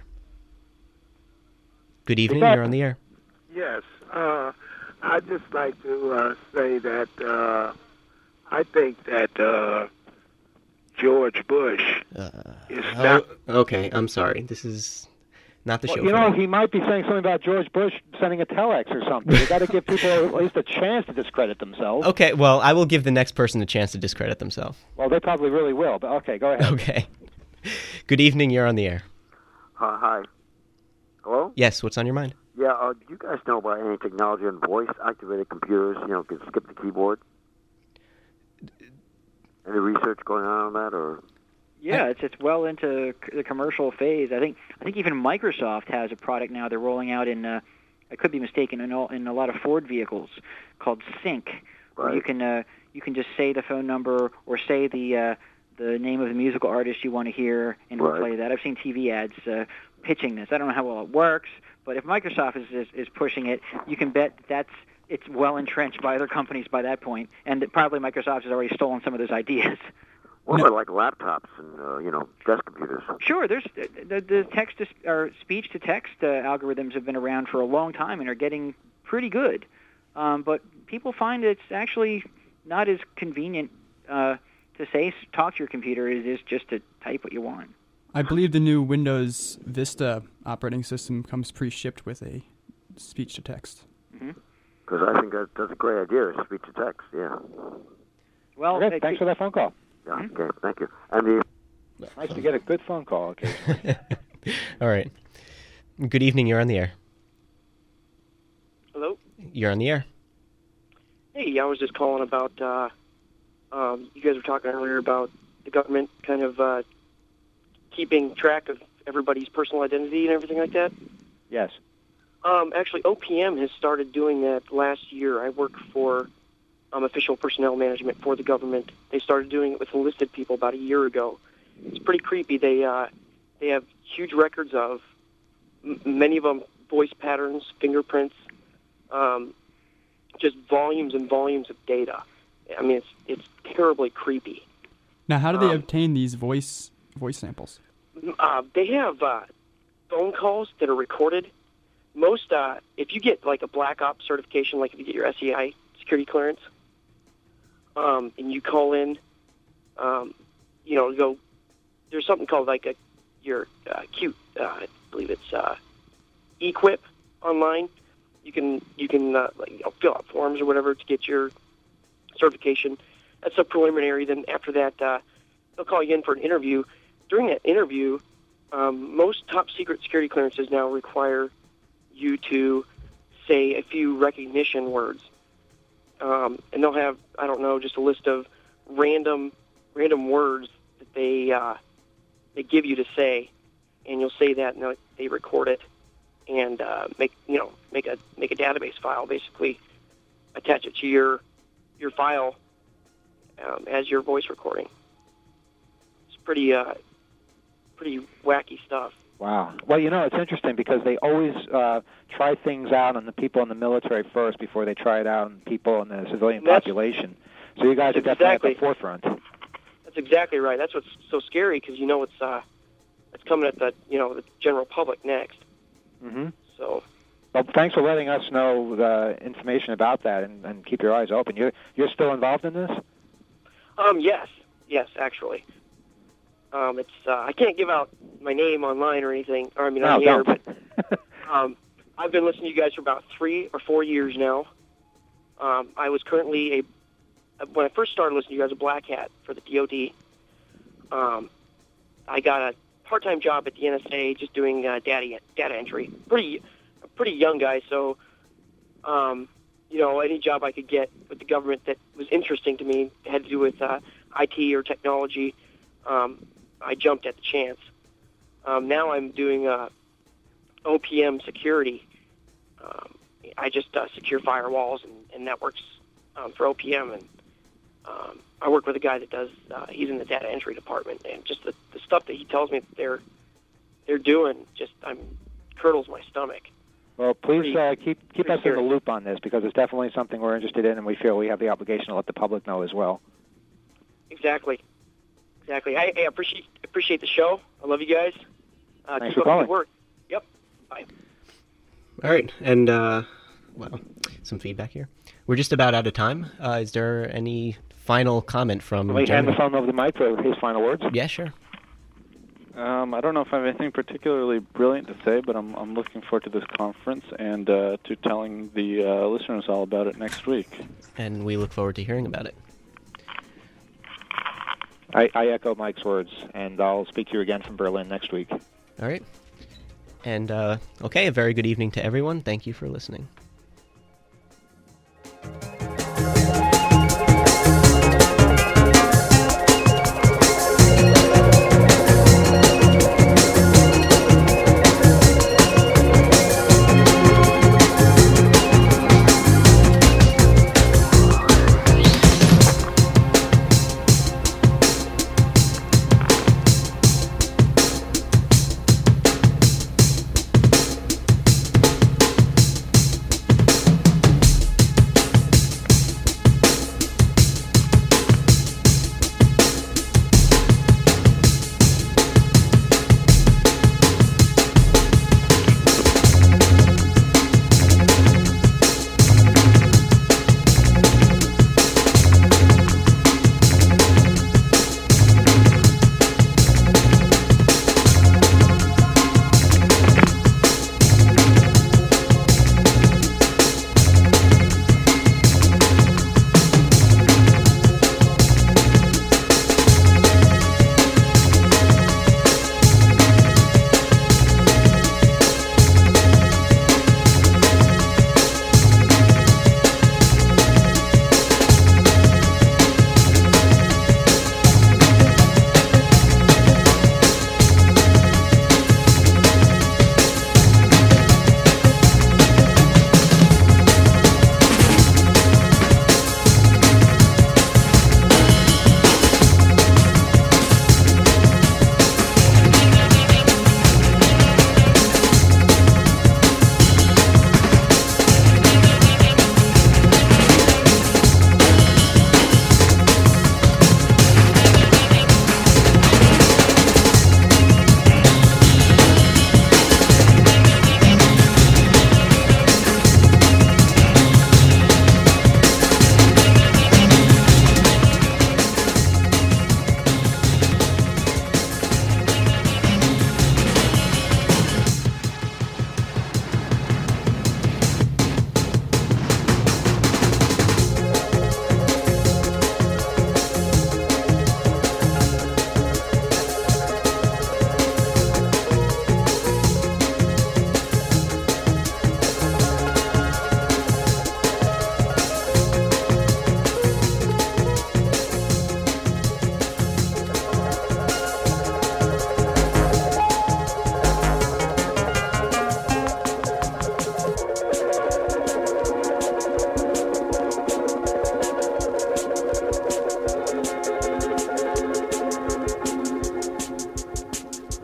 Good evening. back. You're on the air. Yes, uh, I'd just like to uh, say that uh, I think that uh, George Bush is not... Oh, okay, I'm sorry. This is not the Well, show you for know, that. he might be saying something about George Bush sending a telex or something. You got to give people at least a chance to discredit themselves. Okay, well, I will give the next person a chance to discredit themselves. Well, they probably really will, but okay, go ahead. Okay. Good evening. You're on the air. Uh, hi. Hello? Yes, what's on your mind? Yeah, uh, do you guys know about any technology on voice-activated computers, you know, can skip the keyboard? Any research going on on that, or...? Yeah, it's it's well into c- the commercial phase. I think I think even Microsoft has a product now they're rolling out in. Uh, I could be mistaken in all, in a lot of Ford vehicles called Sync, where Right. you can uh, you can just say the phone number or say the uh, the name of the musical artist you want to hear, and it'll Right. play that. I've seen T V ads uh, pitching this. I don't know how well it works, but if Microsoft is, is is pushing it, you can bet that's it's well entrenched by other companies by that point, and that probably Microsoft has already stolen some of those ideas. What about, like, laptops and, uh, you know, desk computers? Sure, there's the, the text to, or speech to text uh, algorithms have been around for a long time and are getting pretty good, um, but people find it's actually not as convenient uh, to say talk to your computer as it is just to type what you want. I believe the new Windows Vista operating system comes pre-shipped with a speech-to-text. Because I think that, that's a great idea, speech to text, yeah. Well, Okay, thanks for that phone call. Yeah, okay, thank you. And the... Nice to get a good phone call occasionally. All right. Good evening. You're on the air. Hello? You're on the air. Hey, I was just calling about, uh, um, you guys were talking earlier about the government kind of uh, keeping track of everybody's personal identity and everything like that. Yes. Um, actually, O P M has started doing that last year. I work for um, official personnel management for the government. They started doing it with enlisted people about a year ago. It's pretty creepy. They uh, they have huge records of m- many of them voice patterns, fingerprints, um, just volumes and volumes of data. I mean, it's it's terribly creepy. Now, how do they Um, obtain these voice voice samples? Uh, they have uh, phone calls that are recorded. Most, uh, if you get like a Black Ops certification, like if you get your S E I security clearance, um, and you call in, um, you know, go. There's something called like a your uh, Q, uh, I believe it's uh, eQuip online. You can you can uh, like, you know, fill out forms or whatever to get your certification. That's a preliminary. Then after that, uh, they'll call you in for an interview. During that interview, um, most top secret security clearances now require you to say a few recognition words, um, and they'll have I don't know just a list of random random words that they uh, they give you to say, and you'll say that, and they record it and uh, make you know make a make a database file, basically attach it to your your file um, as your voice recording. It's pretty uh, pretty wacky stuff. Wow. Well, you know, it's interesting because they always uh, try things out on the people in the military first before they try it out on people in the civilian That's, population. So you guys are definitely exactly. at the forefront. That's exactly right. That's what's so scary because you know it's uh, it's coming at the you know the general public next. Mm-hmm. So. Well, thanks for letting us know the information about that, and, and keep your eyes open. You're you're still involved in this? Um. Yes. Yes. Actually. Um. It's uh, I can't give out my name online or anything. Or I mean on No, the air, don't. but um, I've been listening to you guys for about three or four years now. Um. I was currently a when I first started listening to you guys a black hat for the D O D. Um. I got a part-time job at the N S A, just doing uh, data data entry. Pretty. pretty young guy, so um, you know, any job I could get with the government that was interesting to me had to do with uh, I T or technology. Um, I jumped at the chance. Um, now I'm doing uh, O P M security. Um, I just uh, secure firewalls and, and networks um, for O P M, and um, I work with a guy that does. Uh, he's in the data entry department, and just the, the stuff that he tells me that they're they're doing, just I'm curdles my stomach. Well, please uh, keep keep us in the loop on this because it's definitely something we're interested in, and we feel we have the obligation to let the public know as well. Exactly, exactly. I, I appreciate appreciate the show. I love you guys. Uh, Thanks keep for up the calling. good work. Yep. Bye. All right, and uh, well, some feedback here. We're just about out of time. Uh, is there any final comment from? Can we hand Jeremy? the phone over to Mike for his final words? Yeah, sure. Um, I don't know if I have anything particularly brilliant to say, but I'm I'm looking forward to this conference and uh, to telling the uh, listeners all about it next week. And we look forward to hearing about it. I, I echo Mike's words, and I'll speak to you again from Berlin next week. All right. And, uh, okay, a very good evening to everyone. Thank you for listening.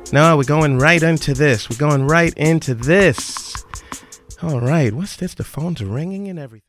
No, we're going right into this. We're going right into this. All right. What's this? The phone's ringing and everything.